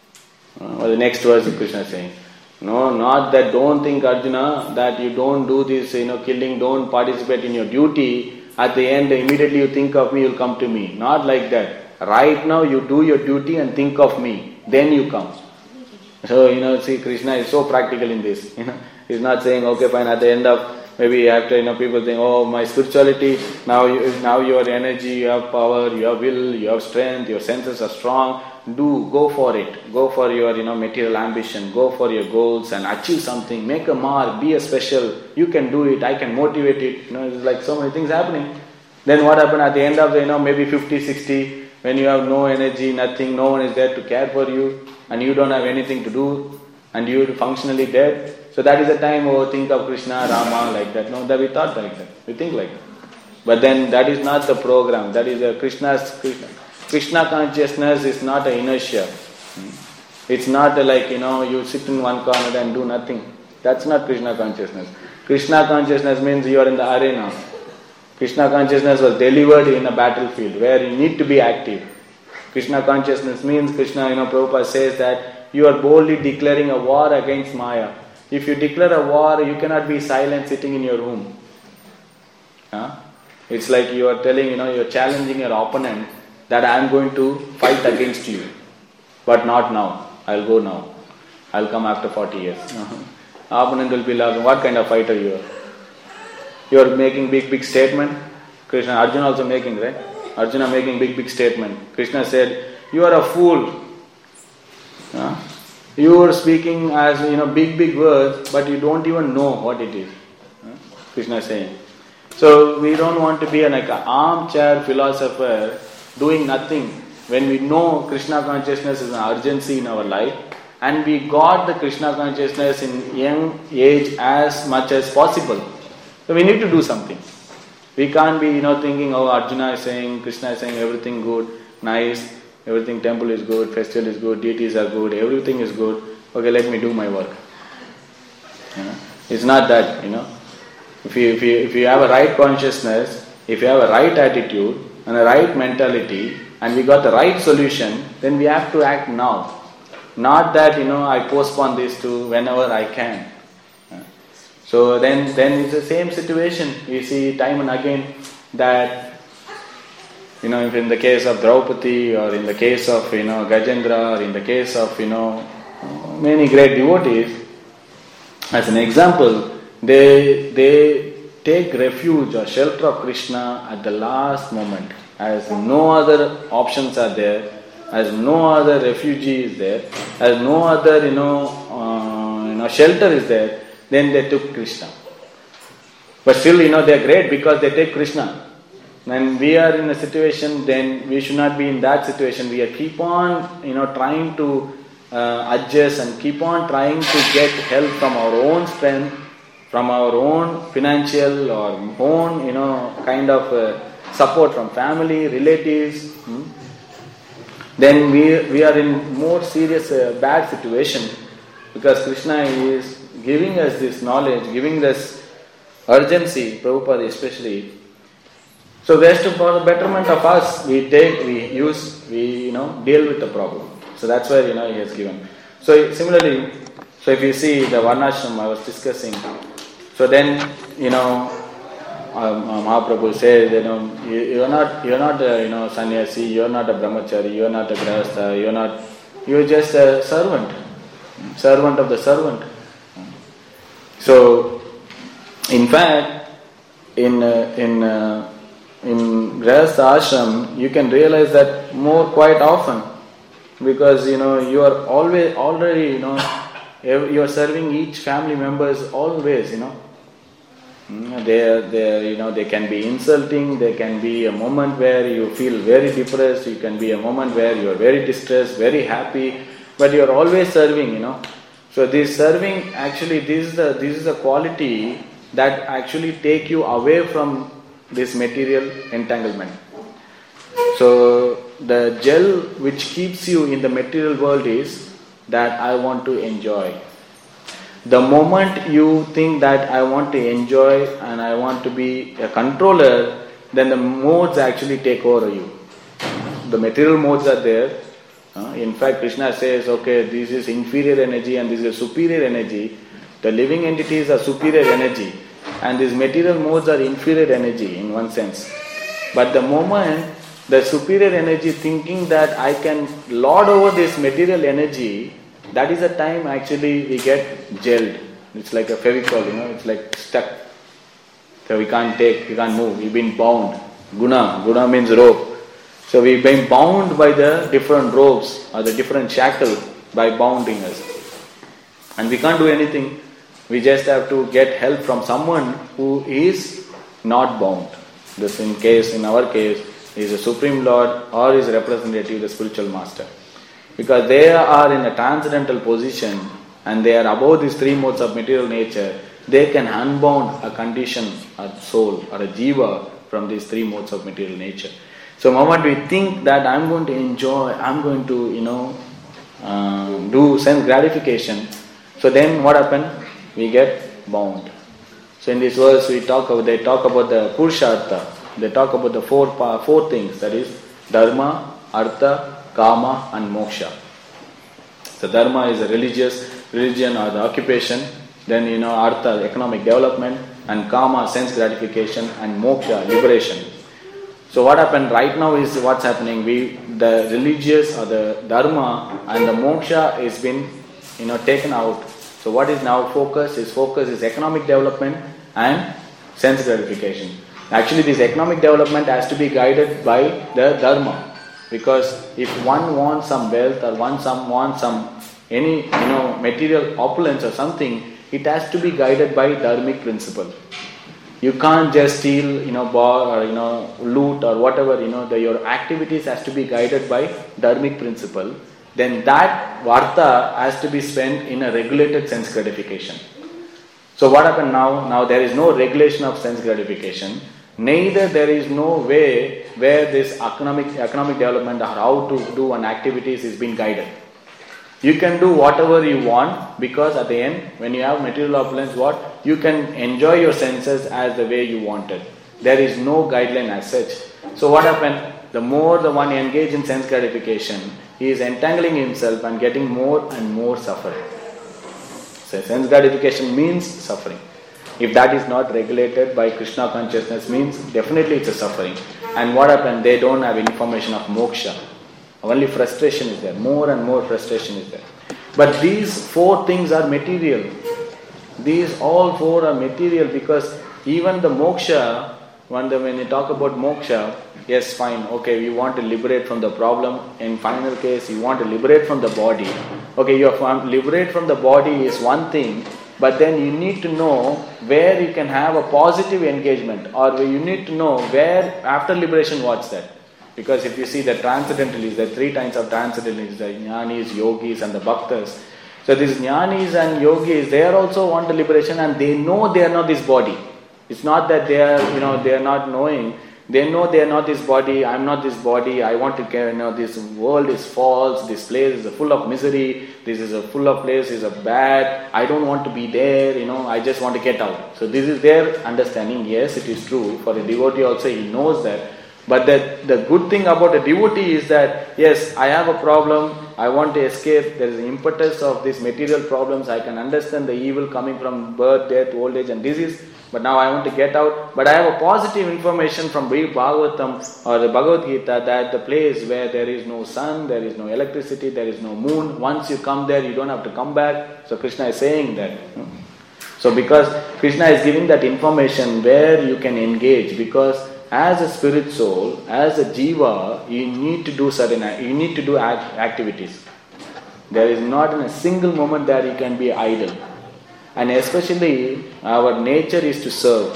Uh, the next verse Krishna is saying, no, not that, don't think Arjuna, that you don't do this, you know, killing, don't participate in your duty. At the end, immediately you think of me, you'll come to me. Not like that. Right now you do your duty and think of me. Then you come. So, you know, see, Krishna is so practical in this. You know, he's not saying, okay, fine, at the end of, maybe after, you know, people think, oh, my spirituality, now you, now your energy, you have power, you have will, you have strength, your senses are strong. Do, go for it. Go for your, you know, material ambition. Go for your goals and achieve something. Make a mark. Be a special. You can do it. I can motivate it. You know, it's like so many things happening. Then what happened at the end of the, you know, maybe fifty, sixty, when you have no energy, nothing, no one is there to care for you, and you don't have anything to do, and you're functionally dead. So that is the time, oh, think of Krishna, Rama, like that. No, that we thought like that. We think like that. But then that is not the program. That is a Krishna's Krishna. Krishna consciousness is not an inertia. It's not a like, you know, you sit in one corner and do nothing. That's not Krishna consciousness. Krishna consciousness means you are in the arena. Krishna consciousness was delivered in a battlefield where you need to be active. Krishna consciousness means, Krishna, you know, Prabhupada says that you are boldly declaring a war against Maya. If you declare a war, you cannot be silent sitting in your room. Huh? It's like you are telling, you know, you are challenging your opponent that I am going to fight against you. But not now. I will go now. I will come after forty years. Uh-huh. Opponent will be laughing. What kind of fighter you are? You are making big, big statement. Krishna, Arjuna also making, right? Arjuna making big, big statement. Krishna said, you are a fool. Uh, you are speaking as, you know, big, big words, but you don't even know what it is. Krishna is saying. So we don't want to be like an armchair philosopher doing nothing when we know Krishna consciousness is an urgency in our life and we got the Krishna consciousness in young age as much as possible. So we need to do something. We can't be, you know, thinking, oh, Arjuna is saying, Krishna is saying everything good, nice, everything, temple is good, festival is good, deities are good, everything is good. Okay, let me do my work. You know? It's not that, you know. If you, if, you, if you have a right consciousness, if you have a right attitude and a right mentality and we got the right solution, then we have to act now. Not that, you know, I postpone this to whenever I can. So then, then it's the same situation. We see time and again that, you know, if in the case of Draupadi or in the case of, you know, Gajendra or in the case of, you know, many great devotees, as an example, They they take refuge or shelter of Krishna at the last moment, as no other options are there, as no other refugee is there, as no other you know uh, you know shelter is there. Then they took Krishna. But still, you know, they are great because they take Krishna. When we are in a situation, then we should not be in that situation. We are keep on you know trying to uh, adjust and keep on trying to get help from our own strength, from our own financial or own, you know, kind of uh, support from family, relatives, hmm? then we we are in more serious uh, bad situation because Krishna is giving us this knowledge, giving us urgency, Prabhupada especially. So just for the betterment of us, we take, we use, we you know deal with the problem. So that's where you know he has given. So similarly, so if you see the Varnashram I was discussing. So then, you know, um, Mahaprabhu says, you know, you, you're not, you're not a, you know, sannyasi, you're not a brahmachari, you're not a grahastha, you're not, you're just a servant, servant of the servant. So, in fact, in uh, in uh, in grahastha ashram, you can realize that more quite often, because you know you are always already, you know, you are serving each family members always, you know. They, they, you know, they can be insulting. There can be a moment where you feel very depressed. You can be a moment where you are very distressed, very happy, but you are always serving. You know, so this serving actually this is the this is the quality that actually take you away from this material entanglement. So the gel which keeps you in the material world is that I want to enjoy. The moment you think that I want to enjoy and I want to be a controller, then the modes actually take over you. The material modes are there. Uh, in fact, Krishna says, okay, this is inferior energy and this is superior energy. The living entities are superior energy and these material modes are inferior energy in one sense. But the moment the superior energy thinking that I can lord over this material energy, that is the time actually we get gelled. It's like a fevicol, you know, it's like stuck. So we can't take, we can't move, we've been bound. Guna, guna means rope. So we've been bound by the different ropes or the different shackles by bounding us. And we can't do anything. We just have to get help from someone who is not bound. This in case, in our case, is a Supreme Lord or is representative, the spiritual master. Because they are in a transcendental position and they are above these three modes of material nature, they can unbound a condition, a soul or a jiva from these three modes of material nature. So the moment we think that I'm going to enjoy, I'm going to, you know, uh, do sense gratification, so then what happens? We get bound. So in this verse we talk about, they talk about the Purushartha. They talk about the four four things, that is Dharma, Artha, Kama and Moksha. So Dharma is a religious religion or the occupation. Then you know Artha, economic development, and Kama, sense gratification, and Moksha, liberation. So what happened right now is what's happening. We the religious or the Dharma and the Moksha is been you know taken out. So what is now focus? Is focus is economic development and sense gratification. Actually, this economic development has to be guided by the Dharma. Because if one wants some wealth or one some wants some any you know material opulence or something, it has to be guided by dharmic principle. You can't just steal, you know, bar or you know, loot or whatever. You know, the, your activities has to be guided by dharmic principle. Then that varta has to be spent in a regulated sense gratification. So what happened now? Now there is no regulation of sense gratification. Neither there is no way where this economic economic development or how to do an activities is being guided. You can do whatever you want, because at the end, when you have material opulence, what? You can enjoy your senses as the way you wanted. There is no guideline as such. So what happened? The more the one engage in sense gratification, he is entangling himself and getting more and more suffering. So sense gratification means suffering. If that is not regulated by Krishna consciousness, means definitely it's a suffering. And what happened? They don't have information of moksha. Only frustration is there. More and more frustration is there. But these four things are material. These all four are material, because even the moksha, when, the, when you talk about moksha, yes, fine, okay, you want to liberate from the problem. In final case, you want to liberate from the body. Okay, you have liberate from the body is one thing, but then you need to know where you can have a positive engagement, or you need to know where after liberation what's that. Because if you see the transcendentalists, the three kinds of transcendentalists, the jnanis, yogis and the bhaktas. So these jnanis and yogis, they are also want the liberation, and they know they are not this body. It's not that they are, you know, they are not knowing. They know they are not this body, I am not this body, I want to care, you know, this world is false, this place is full of misery, this is a full of place, is a bad, I don't want to be there, you know, I just want to get out. So this is their understanding. Yes, it is true. For a devotee also, he knows that. But the, the good thing about a devotee is that, yes, I have a problem, I want to escape, there is an impetus of these material problems, I can understand the evil coming from birth, death, old age and disease, but now I want to get out. But I have a positive information from Bhagavatam or the Bhagavad Gita that the place where there is no sun, there is no electricity, there is no moon, once you come there, you don't have to come back. So Krishna is saying that. So because Krishna is giving that information where you can engage, because as a spirit soul, as a jiva, you need to do certain, you need to do act, activities. There is not in a single moment that you can be idle. And especially our nature is to serve.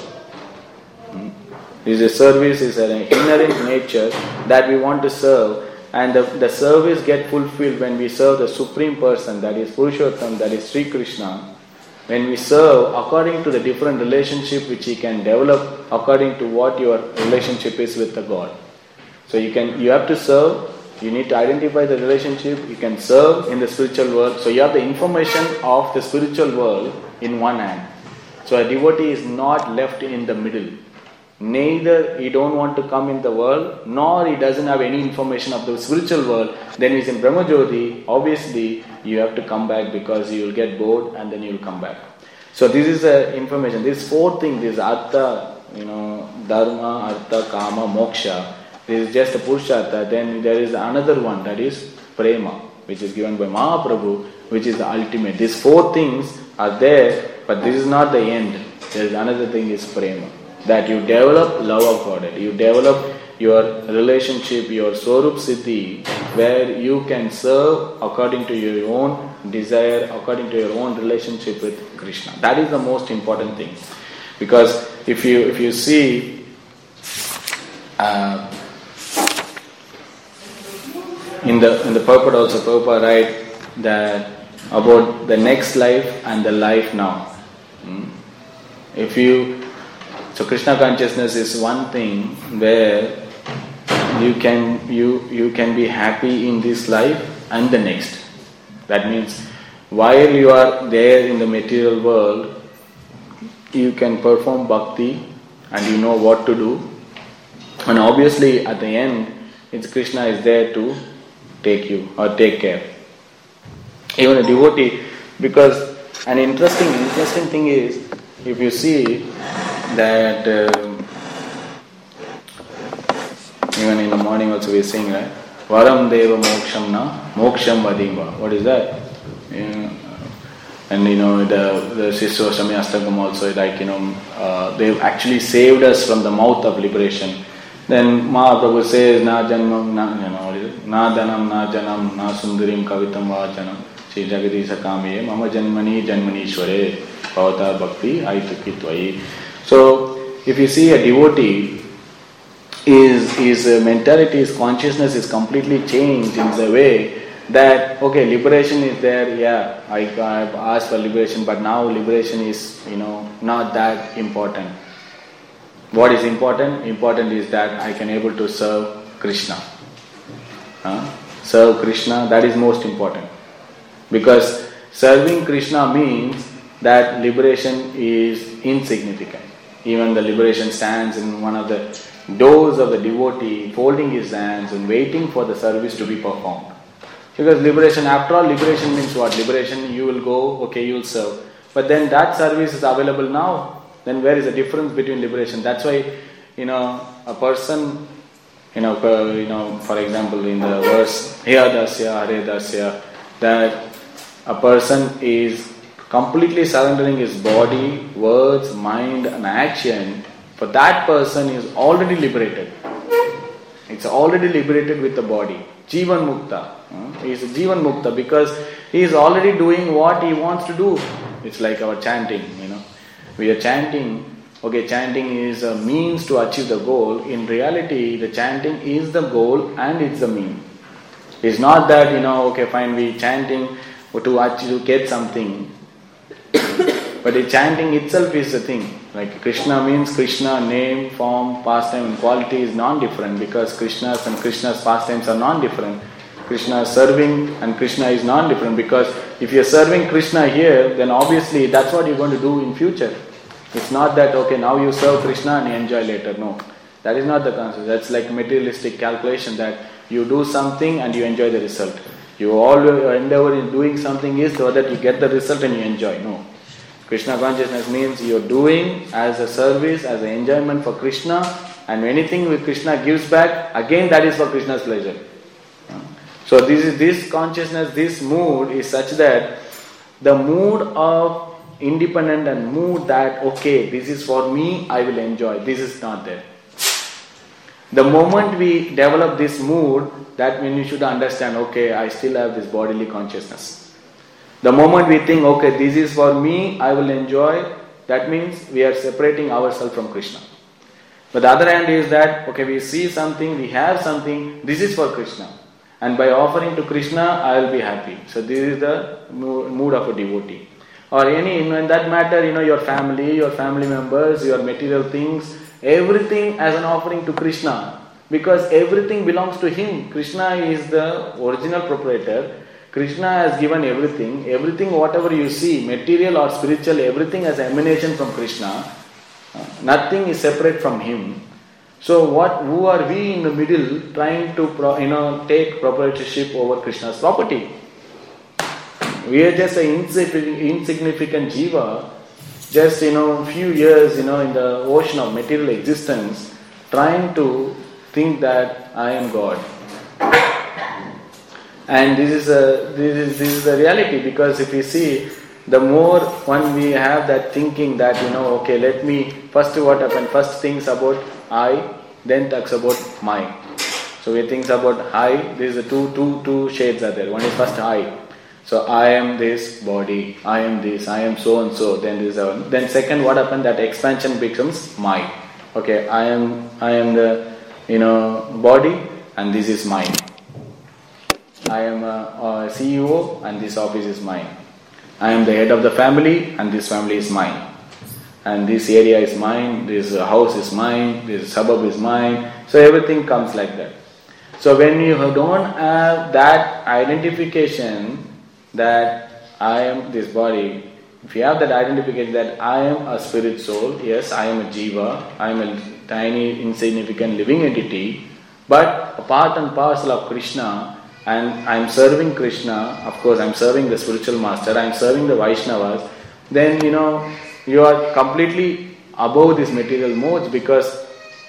This is a service, is an inherent nature that we want to serve, and the, the service get fulfilled when we serve the Supreme Person, that is Purushottam, that is Sri Krishna. When we serve according to the different relationship which you can develop according to what your relationship is with the God. So you can you have to serve, you need to identify the relationship, you can serve in the spiritual world. So you have the information of the spiritual world in one hand. So a devotee is not left in the middle. Neither he don't want to come in the world, nor he doesn't have any information of the spiritual world. Then he's in Brahmajyoti, obviously you have to come back, because you will get bored and then you will come back. So this is the information. These four things, this artha, you know, dharma, artha, kama, moksha. This is just a purushartha. Then there is another one, that is prema, which is given by Mahaprabhu, which is the ultimate. These four things are there, but this is not the end. There is another thing, is prema. That you develop love of God, you develop your relationship, your Swarup Siddhi, where you can serve according to your own desire, according to your own relationship with Krishna. That is the most important thing. Because if you if you see uh, in the in the purport also, Prabhupada write that about the next life and the life now. Hmm? If you So Krishna consciousness is one thing where you can you you can be happy in this life and the next. That means while you are there in the material world, you can perform bhakti and you know what to do. And obviously at the end, it's Krishna is there to take you or take care. Even a devotee, because an interesting interesting thing is, if you see that uh, even in the morning also we are saying, right? Varam deva moksham na moksham vadimva. What is that? Yeah. And you know the the Siswa Samyastakam also, like you know uh, they've actually saved us from the mouth of liberation. Then Mahaprabhu says, na janmam na you know what is it? Na dhanam na janam na sundarim kavitam vajanam Sri Jagadisa Kamiye mama janmani janmanishware bhavata bhakti aitukitvayi. So if you see a devotee, his, his mentality, his consciousness is completely changed in the way that, okay, liberation is there, yeah, I, I've asked for liberation, but now liberation is, you know, not that important. What is important? Important is that I can able to serve Krishna. Huh? Serve Krishna, that is most important. Because serving Krishna means that liberation is insignificant. Even the liberation stands in one of the doors of the devotee, folding his hands and waiting for the service to be performed. Because liberation, after all, liberation means what? Liberation, you will go, okay, you will serve. But then that service is available now. Then where is the difference between liberation? That's why, you know, a person, you know, uh, you know, for example, in the verse, Hiya Dasya, Hare Dasya, that a person is completely surrendering his body, words, mind and action. For that person is already liberated. It's already liberated with the body. Jivan Mukta. He is Jivan Mukta because he is already doing what he wants to do. It's like our chanting, you know. We are chanting, okay, chanting is a means to achieve the goal. In reality, the chanting is the goal and it's the mean. It's not that, you know, okay, fine, we chanting to achieve, to get something. But the chanting itself is the thing. Like Krishna means Krishna, name, form, pastime and quality is non-different because Krishna's and Krishna's pastimes are non-different. Krishna is serving and Krishna is non-different because if you're serving Krishna here, then obviously that's what you're going to do in future. It's not that, okay, now you serve Krishna and you enjoy later. No, that is not the concept. That's like materialistic calculation that you do something and you enjoy the result. You all your endeavor in doing something is so that you get the result and you enjoy. No. Krishna consciousness means you're doing as a service, as an enjoyment for Krishna, and anything which Krishna gives back, again that is for Krishna's pleasure. So this is this consciousness, this mood is such that the mood of independent and mood that, okay, this is for me, I will enjoy, this is not there. The moment we develop this mood, that means you should understand, okay, I still have this bodily consciousness. The moment we think, okay, this is for me, I will enjoy, that means we are separating ourselves from Krishna. But the other hand is that, okay, we see something, we have something, this is for Krishna. And by offering to Krishna, I will be happy. So this is the mood of a devotee. Or any, in that matter, you know, your family, your family members, your material things, everything as an offering to Krishna. Because everything belongs to Him. Krishna is the original proprietor. Krishna has given everything. Everything, whatever you see, material or spiritual, everything has emanation from Krishna. Nothing is separate from Him. So what? Who are we in the middle trying to, you know, take proprietorship over Krishna's property? We are just an insignificant jiva, just, you know, few years, you know, in the ocean of material existence, trying to think that I am God. And this is a this is this is the reality, because if you see, the more when we have that thinking that, you know, okay, let me first what happened, first thinks about I, then talks about my. So we thinks about I, there is a two two two shades are there. One is first I. So I am this body, I am this, I am so and so, then this one. Then second what happened, that expansion becomes my. Okay, I am I am the, you know, body and this is mine. I am a, a C E O and this office is mine. I am the head of the family and this family is mine. And this area is mine, this house is mine, this suburb is mine. So everything comes like that. So when you don't have that identification that I am this body, if you have that identification that I am a spirit soul, yes, I am a jiva, I am a tiny insignificant living entity, but a part and parcel of Krishna, and I am serving Krishna, of course I am serving the spiritual master, I am serving the Vaishnavas, then, you know, you are completely above these material modes, because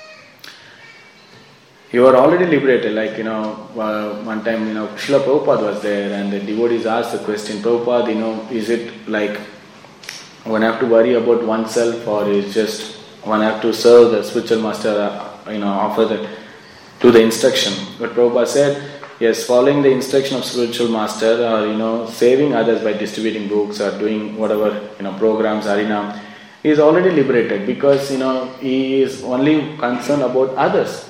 you are already liberated. Like, you know, uh, one time, you know, Srila Prabhupada was there and the devotees asked the question, Prabhupada, you know, is it like one have to worry about oneself, or is just one have to serve the spiritual master, uh, you know, offer the, to the instruction? But Prabhupada said, yes, following the instruction of spiritual master, or, you know, saving others by distributing books or doing whatever, you know, programs, arena, he is already liberated because you know he is only concerned about others.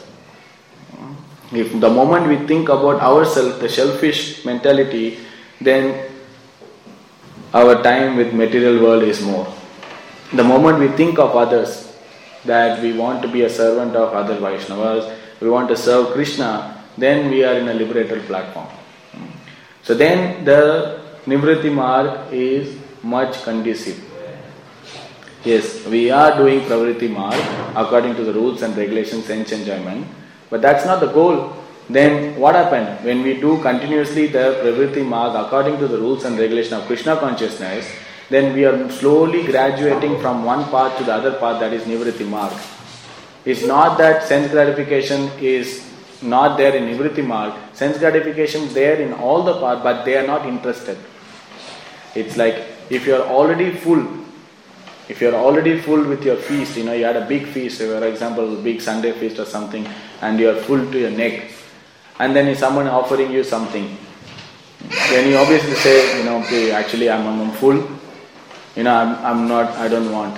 If the moment we think about ourselves, the selfish mentality, then our time with material world is more. The moment we think of others, that we want to be a servant of other Vaishnavas, we want to serve Krishna, then we are in a liberated platform. So then the Nivritti Marg is much conducive. Yes, we are doing Pravritti Marg according to the rules and regulations, sense enjoyment, but that's not the goal. Then what happened? When we do continuously the Pravritti Marg according to the rules and regulations of Krishna consciousness, then we are slowly graduating from one path to the other path, that is Nivritti Marg. It's not that sense gratification is not there in Nivritti Marg. Sense gratification is there in all the paths, but they are not interested. It's like if you are already full, if you are already full with your feast, you know, you had a big feast, for example, big Sunday feast or something, and you are full to your neck, and then is someone offering you something, then you obviously say, you know, okay, actually I'm, I'm full, you know, I'm, I'm not, I don't want.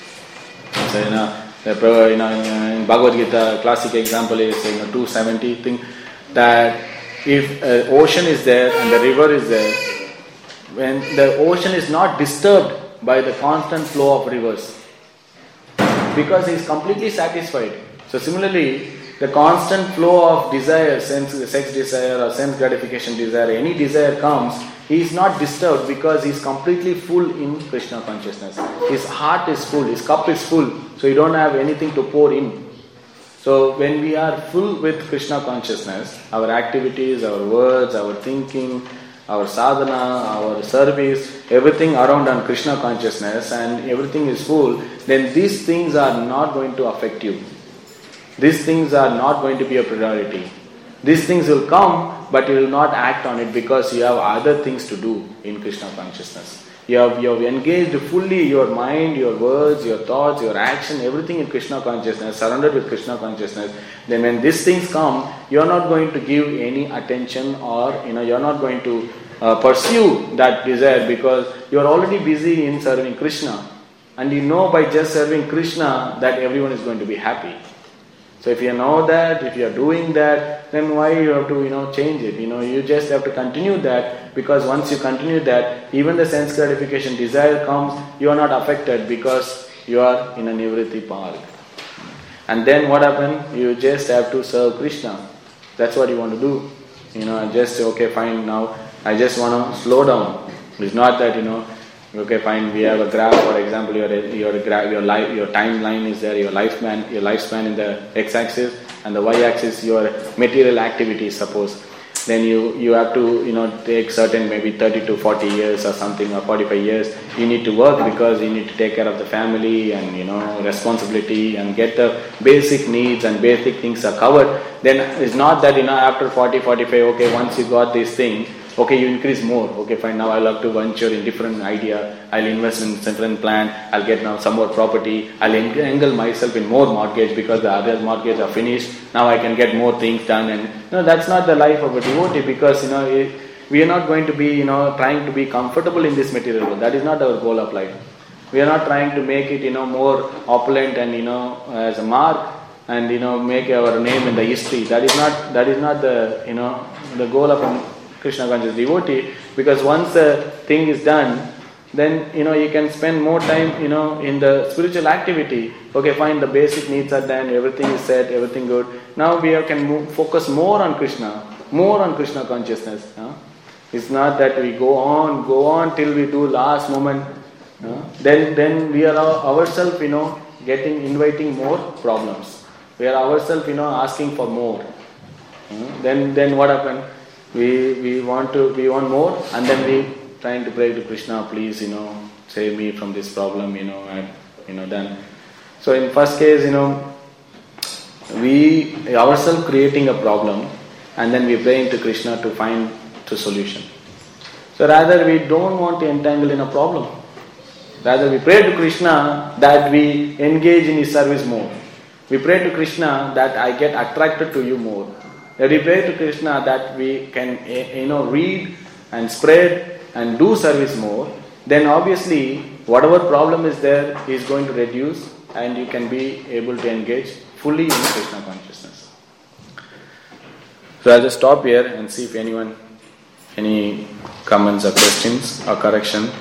So, you know, the, you know, in Bhagavad Gita, classic example is, you know, two seventy thing, that if an ocean is there and the river is there, when the ocean is not disturbed by the constant flow of rivers, because he is completely satisfied. So similarly, the constant flow of desire, sense, sex desire or sense gratification desire, any desire comes, he is not disturbed because he is completely full in Krishna consciousness. His heart is full, his cup is full, so you don't have anything to pour in. So when we are full with Krishna consciousness, our activities, our words, our thinking, our sadhana, our service, everything around on Krishna consciousness, and everything is full, then these things are not going to affect you. These things are not going to be a priority. These things will come, but you will not act on it because you have other things to do in Krishna consciousness. You have, you have engaged fully your mind, your words, your thoughts, your action, everything in Krishna consciousness, surrounded with Krishna consciousness. Then when these things come, you are not going to give any attention, or you know, you are not going to uh, pursue that desire because you are already busy in serving Krishna. And you know by just serving Krishna that everyone is going to be happy. So if you know that, if you are doing that, then why you have to, you know, change it? You know, you just have to continue that, because once you continue that, even the sense gratification desire comes, you are not affected because you are in a Nivritti Marg. And then what happens? You just have to serve Krishna. That's what you want to do. You know, just say, okay, fine, now I just want to slow down. It's not that, you know, okay, fine, we have a graph, for example, your your graph, your life, your timeline is there, your lifespan, your lifespan in the x-axis, and the y-axis your material activities, suppose. Then you, you have to, you know, take certain maybe thirty to forty years or something, or forty-five years, you need to work because you need to take care of the family and, you know, responsibility and get the basic needs and basic things are covered. Then it's not that, you know, after forty, forty-five, okay, once you got this thing, okay, you increase more. Okay, fine, now I'll have to venture in different idea. I'll invest in different plan. I'll get now some more property. I'll entangle myself in more mortgage because the other mortgage are finished. Now I can get more things done. And no, that's not the life of a devotee, because, you know, it, we are not going to be, you know, trying to be comfortable in this material world. That is not our goal of life. We are not trying to make it, you know, more opulent and, you know, as a mark and, you know, make our name in the history. That is not, that is not the, you know, the goal of a Krishna conscious devotee, because once the thing is done, then, you know, you can spend more time, you know, in the spiritual activity. Okay, fine, the basic needs are done, everything is set, everything good. Now we have, can move, focus more on Krishna, more on Krishna consciousness. Huh? It's not that we go on, go on till we do last moment. Huh? Then, then we are our, ourselves, you know, getting, inviting more problems. We are ourselves, you know, asking for more. Huh? Then, then what happened? We we want to we want more, and then we trying to pray to Krishna, please, you know, save me from this problem, you know, and you know then. So in first case, you know, we ourselves creating a problem, and then we praying to Krishna to find the solution. So rather we don't want to entangle in a problem. Rather we pray to Krishna that we engage in His service more. We pray to Krishna that I get attracted to you more. We pray to Krishna that we can, you know, read and spread and do service more. Then obviously whatever problem is there is going to reduce and you can be able to engage fully in Krishna consciousness. So I'll just stop here and see if anyone, any comments or questions or correction.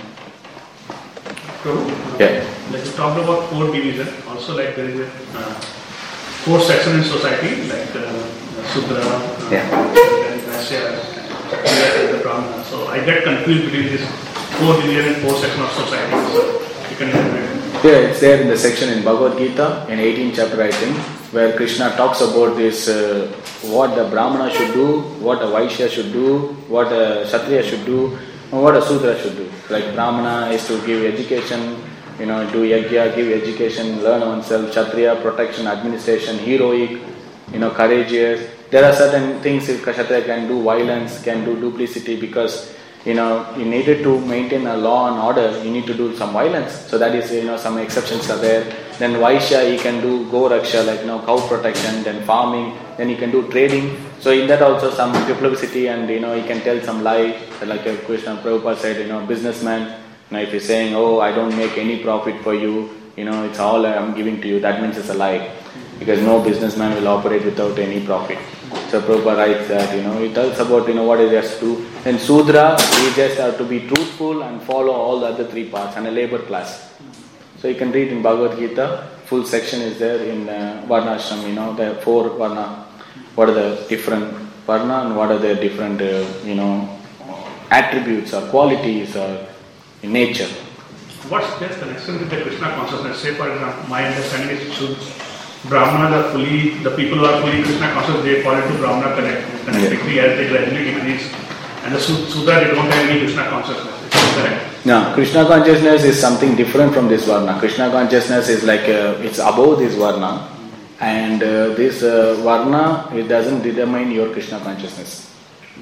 So, uh, Yeah. like you talked about four division, also like there is a uh, four section in society, like uh, Sudra, uh, Yeah. and Vaishya, and the Brahmana. So I get confused between these four division and four section of society. So you can elaborate. Yeah, it's there in the section in Bhagavad Gita, in eighteenth chapter I think, where Krishna talks about this, uh, what the Brahmana should do, what a Vaishya should do, what a Kshatriya should do, and what a Sudra should do. Like Brahmana is to give education, you know, do yajna, give education, learn oneself. Kshatriya, protection, administration, heroic, you know, courageous. There are certain things if Kshatriya can do violence, can do duplicity, because you know, you needed to maintain a law and order, you need to do some violence. So that is, you know, some exceptions are there. Then Vaishya, he can do go raksha, like, you know, cow protection, then farming, then he can do trading. So in that also some duplicity, and, you know, he can tell some lie, like a Krishna Prabhupada said, you know, businessman, you know, if he's saying, oh, I don't make any profit for you, you know, it's all I'm giving to you, that means it's a lie. Because no businessman will operate without any profit. So Prabhupada writes that, you know, he tells about, you know, what he has to do. And Sudra, he just have to be truthful and follow all the other three parts, and a labor class. So you can read in Bhagavad Gita, full section is there in uh, Varnashram, you know, the four Varna, what are the different Varna and what are the different, uh, you know, attributes or qualities or in nature. What's their connection with the Krishna consciousness? Say for example, my understanding is should Brahmanas are fully, the people who are fully Krishna conscious, they fall into Brahmana connect, connectivity yeah. as they gradually decrease. And the Sudra, they don't have any Krishna consciousness. Is that correct? No, Krishna consciousness is something different from this Varna. Krishna consciousness is like, uh, it's above this Varna. And uh, this uh, Varna, it doesn't determine your Krishna consciousness.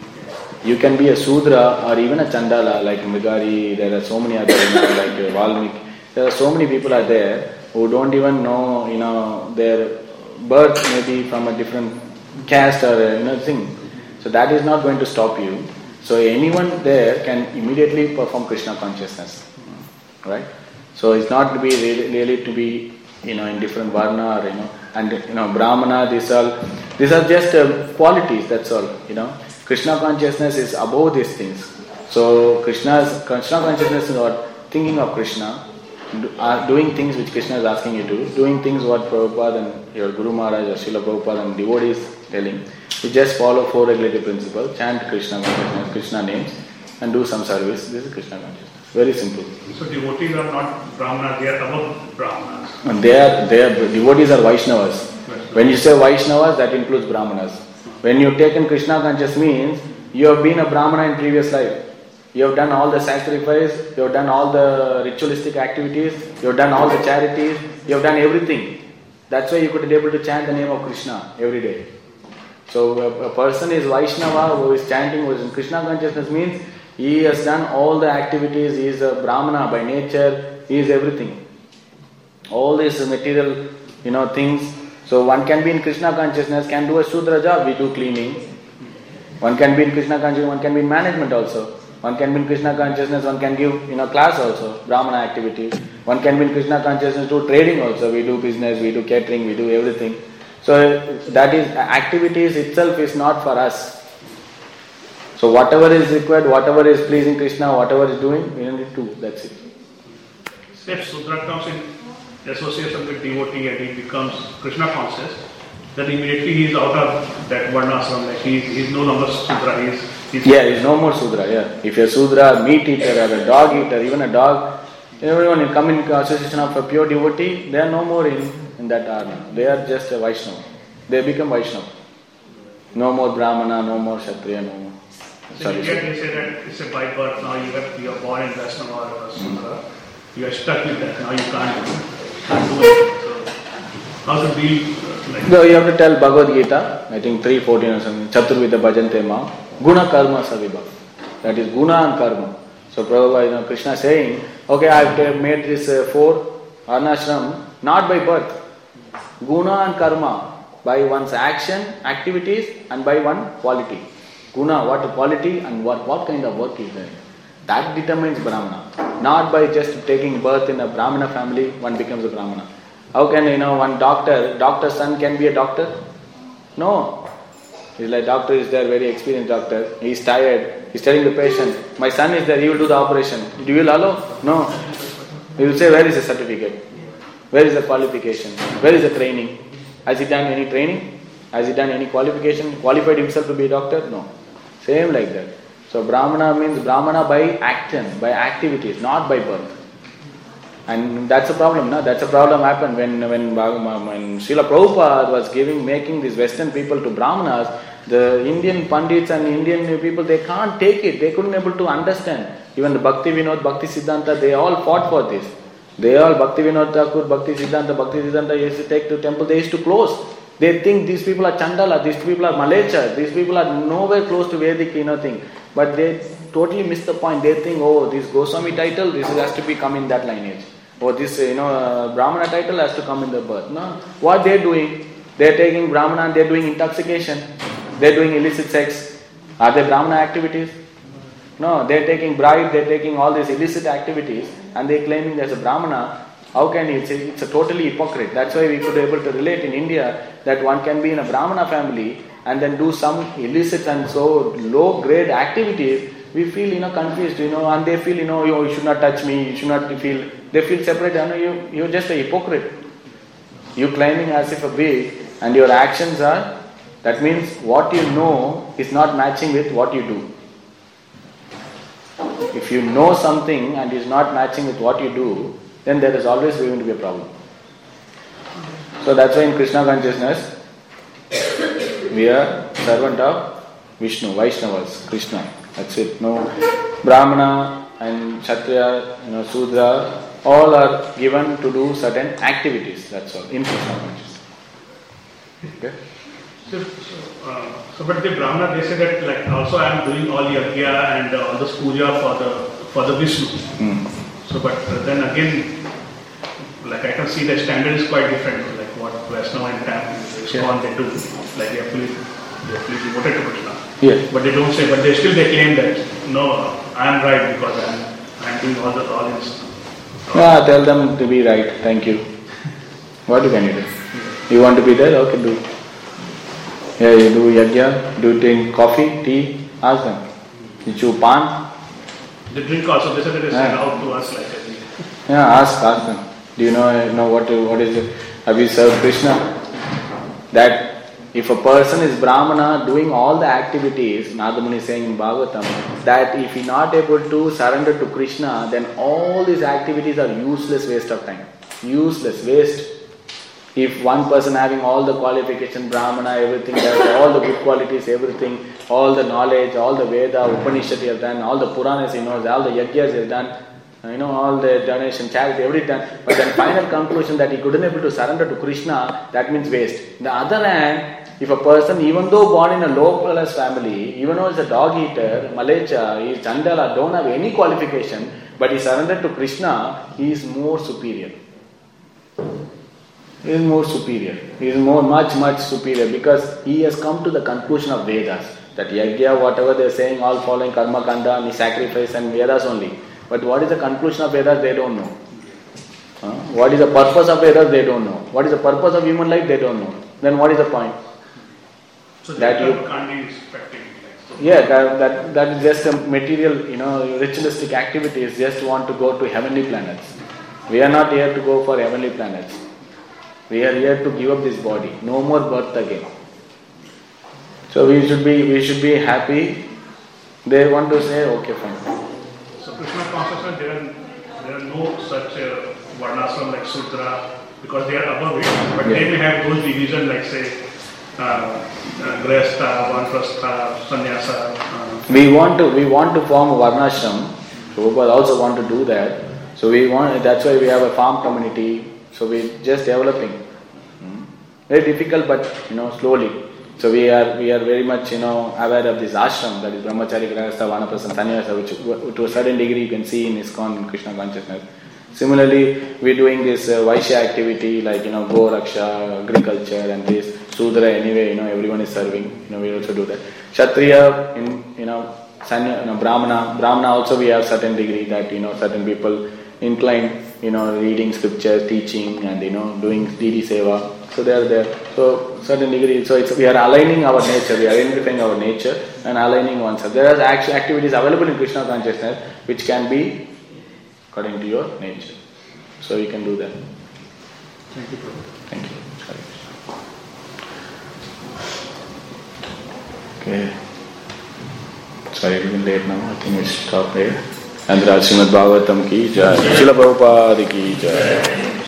You can be a Sudra or even a Chandala, like Mrigari, there are so many other, you know, like uh, Valmiki. There are so many people are there who don't even know, you know, their birth may be from a different caste or uh, you know, thing. So that is not going to stop you. So anyone there can immediately perform Krishna consciousness, right? So it's not to be really, really to be, you know, in different Varna or, you know, and, you know, Brahmana, these all, these are just uh, qualities, that's all, you know. Krishna consciousness is above these things. So Krishna's, Krishna consciousness is what? Thinking of Krishna, do, uh, doing things which Krishna is asking you to do, doing things what Prabhupada and your Guru Maharaj or Srila Prabhupada and devotees telling. You just follow four regulative principles, chant Krishna consciousness, Krishna names, and do some service. This is Krishna consciousness. Very simple. So devotees are not Brahmanas, they are above Brahmanas. And they are, they are, devotees are Vaishnavas. When you say Vaishnavas, that includes Brahmanas. When you take in Krishna conscious means, you have been a Brahmana in previous life. You have done all the sacrifice, you have done all the ritualistic activities, you have done all the charities, you have done everything. That's why you could be able to chant the name of Krishna every day. So a, a person is Vaishnava who is chanting, who is in Krishna consciousness means he has done all the activities, he is a Brahmana by nature, he is everything. All these material, you know, things. So one can be in Krishna consciousness, can do a Sudra job, we do cleaning. One can be in Krishna consciousness, one can be in management also. One can be in Krishna consciousness, one can give, you know, class also, Brahmana activities. One can be in Krishna consciousness, do trading also, we do business, we do catering, we do everything. So that is, activities itself is not for us. So whatever is required, whatever is pleasing Krishna, whatever is doing, we need to do, that's it. So if Sudra comes in association with devotee and he becomes Krishna conscious, then immediately he is out of that Varnashram, like he is no longer Sudra, he is... He's yeah, he is no more Sudra, yeah. If you're Sudra, meat eater or a dog eater, even a dog, everyone will come in association of a pure devotee, they are no more in, in that arna. They are just a Vaishnava. They become Vaishnava. No more Brahmana, no more Kshatriya, no more. So Sorry, yet they say that it's a by birth, now you have, you are born in Vaishnava or Sudra, mm-hmm. You are stuck with that, now you can't, can't do it. So how to deal uh, like so you have to tell Bhagavad Gita, I think three fourteen or something, Chaturvida Bhajante Ma, Guna Karma Savibha. That is Guna and Karma. So Prabhupada, you know, Krishna is saying, okay, I have made this uh, four Varnashram not by birth. Guna and Karma, by one's action, activities, and by one quality. Guna, what quality and what, what kind of work is there. That determines Brahmana. Not by just taking birth in a Brahmana family, one becomes a Brahmana. How can, you know, one doctor, doctor's son can be a doctor? No. He's like, doctor is there, very experienced doctor. He's tired. He's telling the patient, my son is there, he will do the operation. Do you will allow? No. He will say, where is the certificate? Where is the qualification? Where is the training? Has he done any training? Has he done any qualification? Qualified himself to be a doctor? No. Same like that. So Brahmana means Brahmana by action, by activities, not by birth. And that's a problem, no? That's a problem happened when when, when Srila Prabhupada was giving, making these Western people to Brahmanas. The Indian Pandits and Indian people, they can't take it. They couldn't able to understand. Even the Bhakti Vinod, Bhakti Siddhanta, they all fought for this. They all, Bhakti Vinod Thakur, Bhakti Siddhanta, Bhakti Siddhanta used to take to temple, they used to close. They think these people are Chandala, these people are Malecha, these people are nowhere close to Vedic, you know, thing. But they totally miss the point. They think, oh, this Goswami title, this has to be come in that lineage. Or this, you know, uh, Brahmana title has to come in the birth. No. What they're doing, they're taking Brahmana and they're doing intoxication. They're doing illicit sex. Are they Brahmana activities? No, they're taking bribe, they're taking all these illicit activities and they're claiming there's a Brahmana. How can you? It's a, it's a totally hypocrite. That's why we could be able to relate in India that one can be in a Brahmana family and then do some illicit and so low grade activities. We feel, you know, confused, you know, and they feel, you know, you, you should not touch me, you should not feel, they feel separate. You know, you, you're just a hypocrite. You're claiming as if a big and your actions are, that means what you know is not matching with what you do. If you know something and is not matching with what you do, then there is always going to be a problem. So that's why in Krishna consciousness, we are servant of Vishnu, Vaishnavas, Krishna. That's it. No, Brahmana and Kshatriya, you know, Sudra, all are given to do certain activities. That's all in Krishna consciousness. Okay. So, so, uh, so, but the Brahmana, they say that like also I am doing all yajna and uh, all this puja for the for the Vishnu. Mm. So, but uh, then again, like I can see the standard is quite different. Like what Vaishnava and Tam, ISKCON they do, like they are fully, they are fully devoted to Krishna. Yes. But they don't say, but they still they claim that no, I am right because I am I am doing all the all this. Yeah, tell them to be right. Thank you. What can you do? You want to be there? Okay, do. Yeah, you do yajna, do you drink coffee, tea, ask them. You chew pan? They drink also, they said that they Yeah. send out to us like that. Yeah, ask, ask them. Do you know, know what, what is it? Have you served Krishna? That if a person is Brahmana doing all the activities, Narada Muni is saying in Bhagavatam, that if he not able to surrender to Krishna, then all these activities are useless waste of time. Useless, waste. If one person having all the qualification, Brahmana, everything, all the good qualities, everything, all the knowledge, all the Veda, Upanishad he has done, all the Puranas he knows, all the Yajnas he has done, you know, all the donation, charity, everything done. But then final conclusion that he couldn't able to surrender to Krishna, that means waste. On the other hand, if a person, even though born in a low class family, even though he's a dog eater, Malecha, he is Chandala, don't have any qualification, but he surrendered to Krishna, he is more superior. He is more superior. He is more, much, much superior because he has come to the conclusion of Vedas. That Yajna, whatever they are saying, all following Karma Kanda, and sacrifice and Vedas only. But what is the conclusion of Vedas, they don't know. Huh? What is the purpose of Vedas, they don't know. What is the purpose of human life, they don't know. Then what is the point? So that you can't be expecting. Like, so yeah, that, that, that is just a material, you know, ritualistic activities, just want to go to heavenly planets. We are not here to go for heavenly planets. We are here to give up this body. No more birth again. So we should be we should be happy. They want to say, okay, fine. So Krishna consciousness, there are there are no such uh, varnasram like Sudra because they are above it, but Yeah. they may have those divisions like say uh, uh, Grihastha, Vanprastha, Sannyasa. Uh, We want to we want to form a varnashram. Prabhupada also want to do that. So we want. That's why we have a farm community. So we just developing. Hmm. Very difficult, but you know, slowly. So we are we are very much you know aware of this ashram, that is Brahmachari, Grihastha, Vanaprastha, Sannyasa, which to a certain degree you can see in ISKCON in Krishna consciousness. Similarly, we are doing this uh, Vaishya activity like you know Go Raksha, agriculture, and this Sudra. Anyway, you know everyone is serving. You know we also do that. Kshatriya, in you know Sanya, you know, Brahmana. Brahmana also we have certain degree that, you know, certain people inclined, you know, reading scriptures, teaching, and, you know, doing deity seva. So they are there. So certain degree. So it's, we are aligning our nature. We are identifying our nature and aligning oneself. There are actual activities available in Krishna consciousness which can be according to your nature. So you can do that. Thank you, Prabhu. Thank you. Okay. Sorry, it's been late now. I think we should stop here. And Srimad Bhagavatam ki jai. Srila Prabhupada ki jai.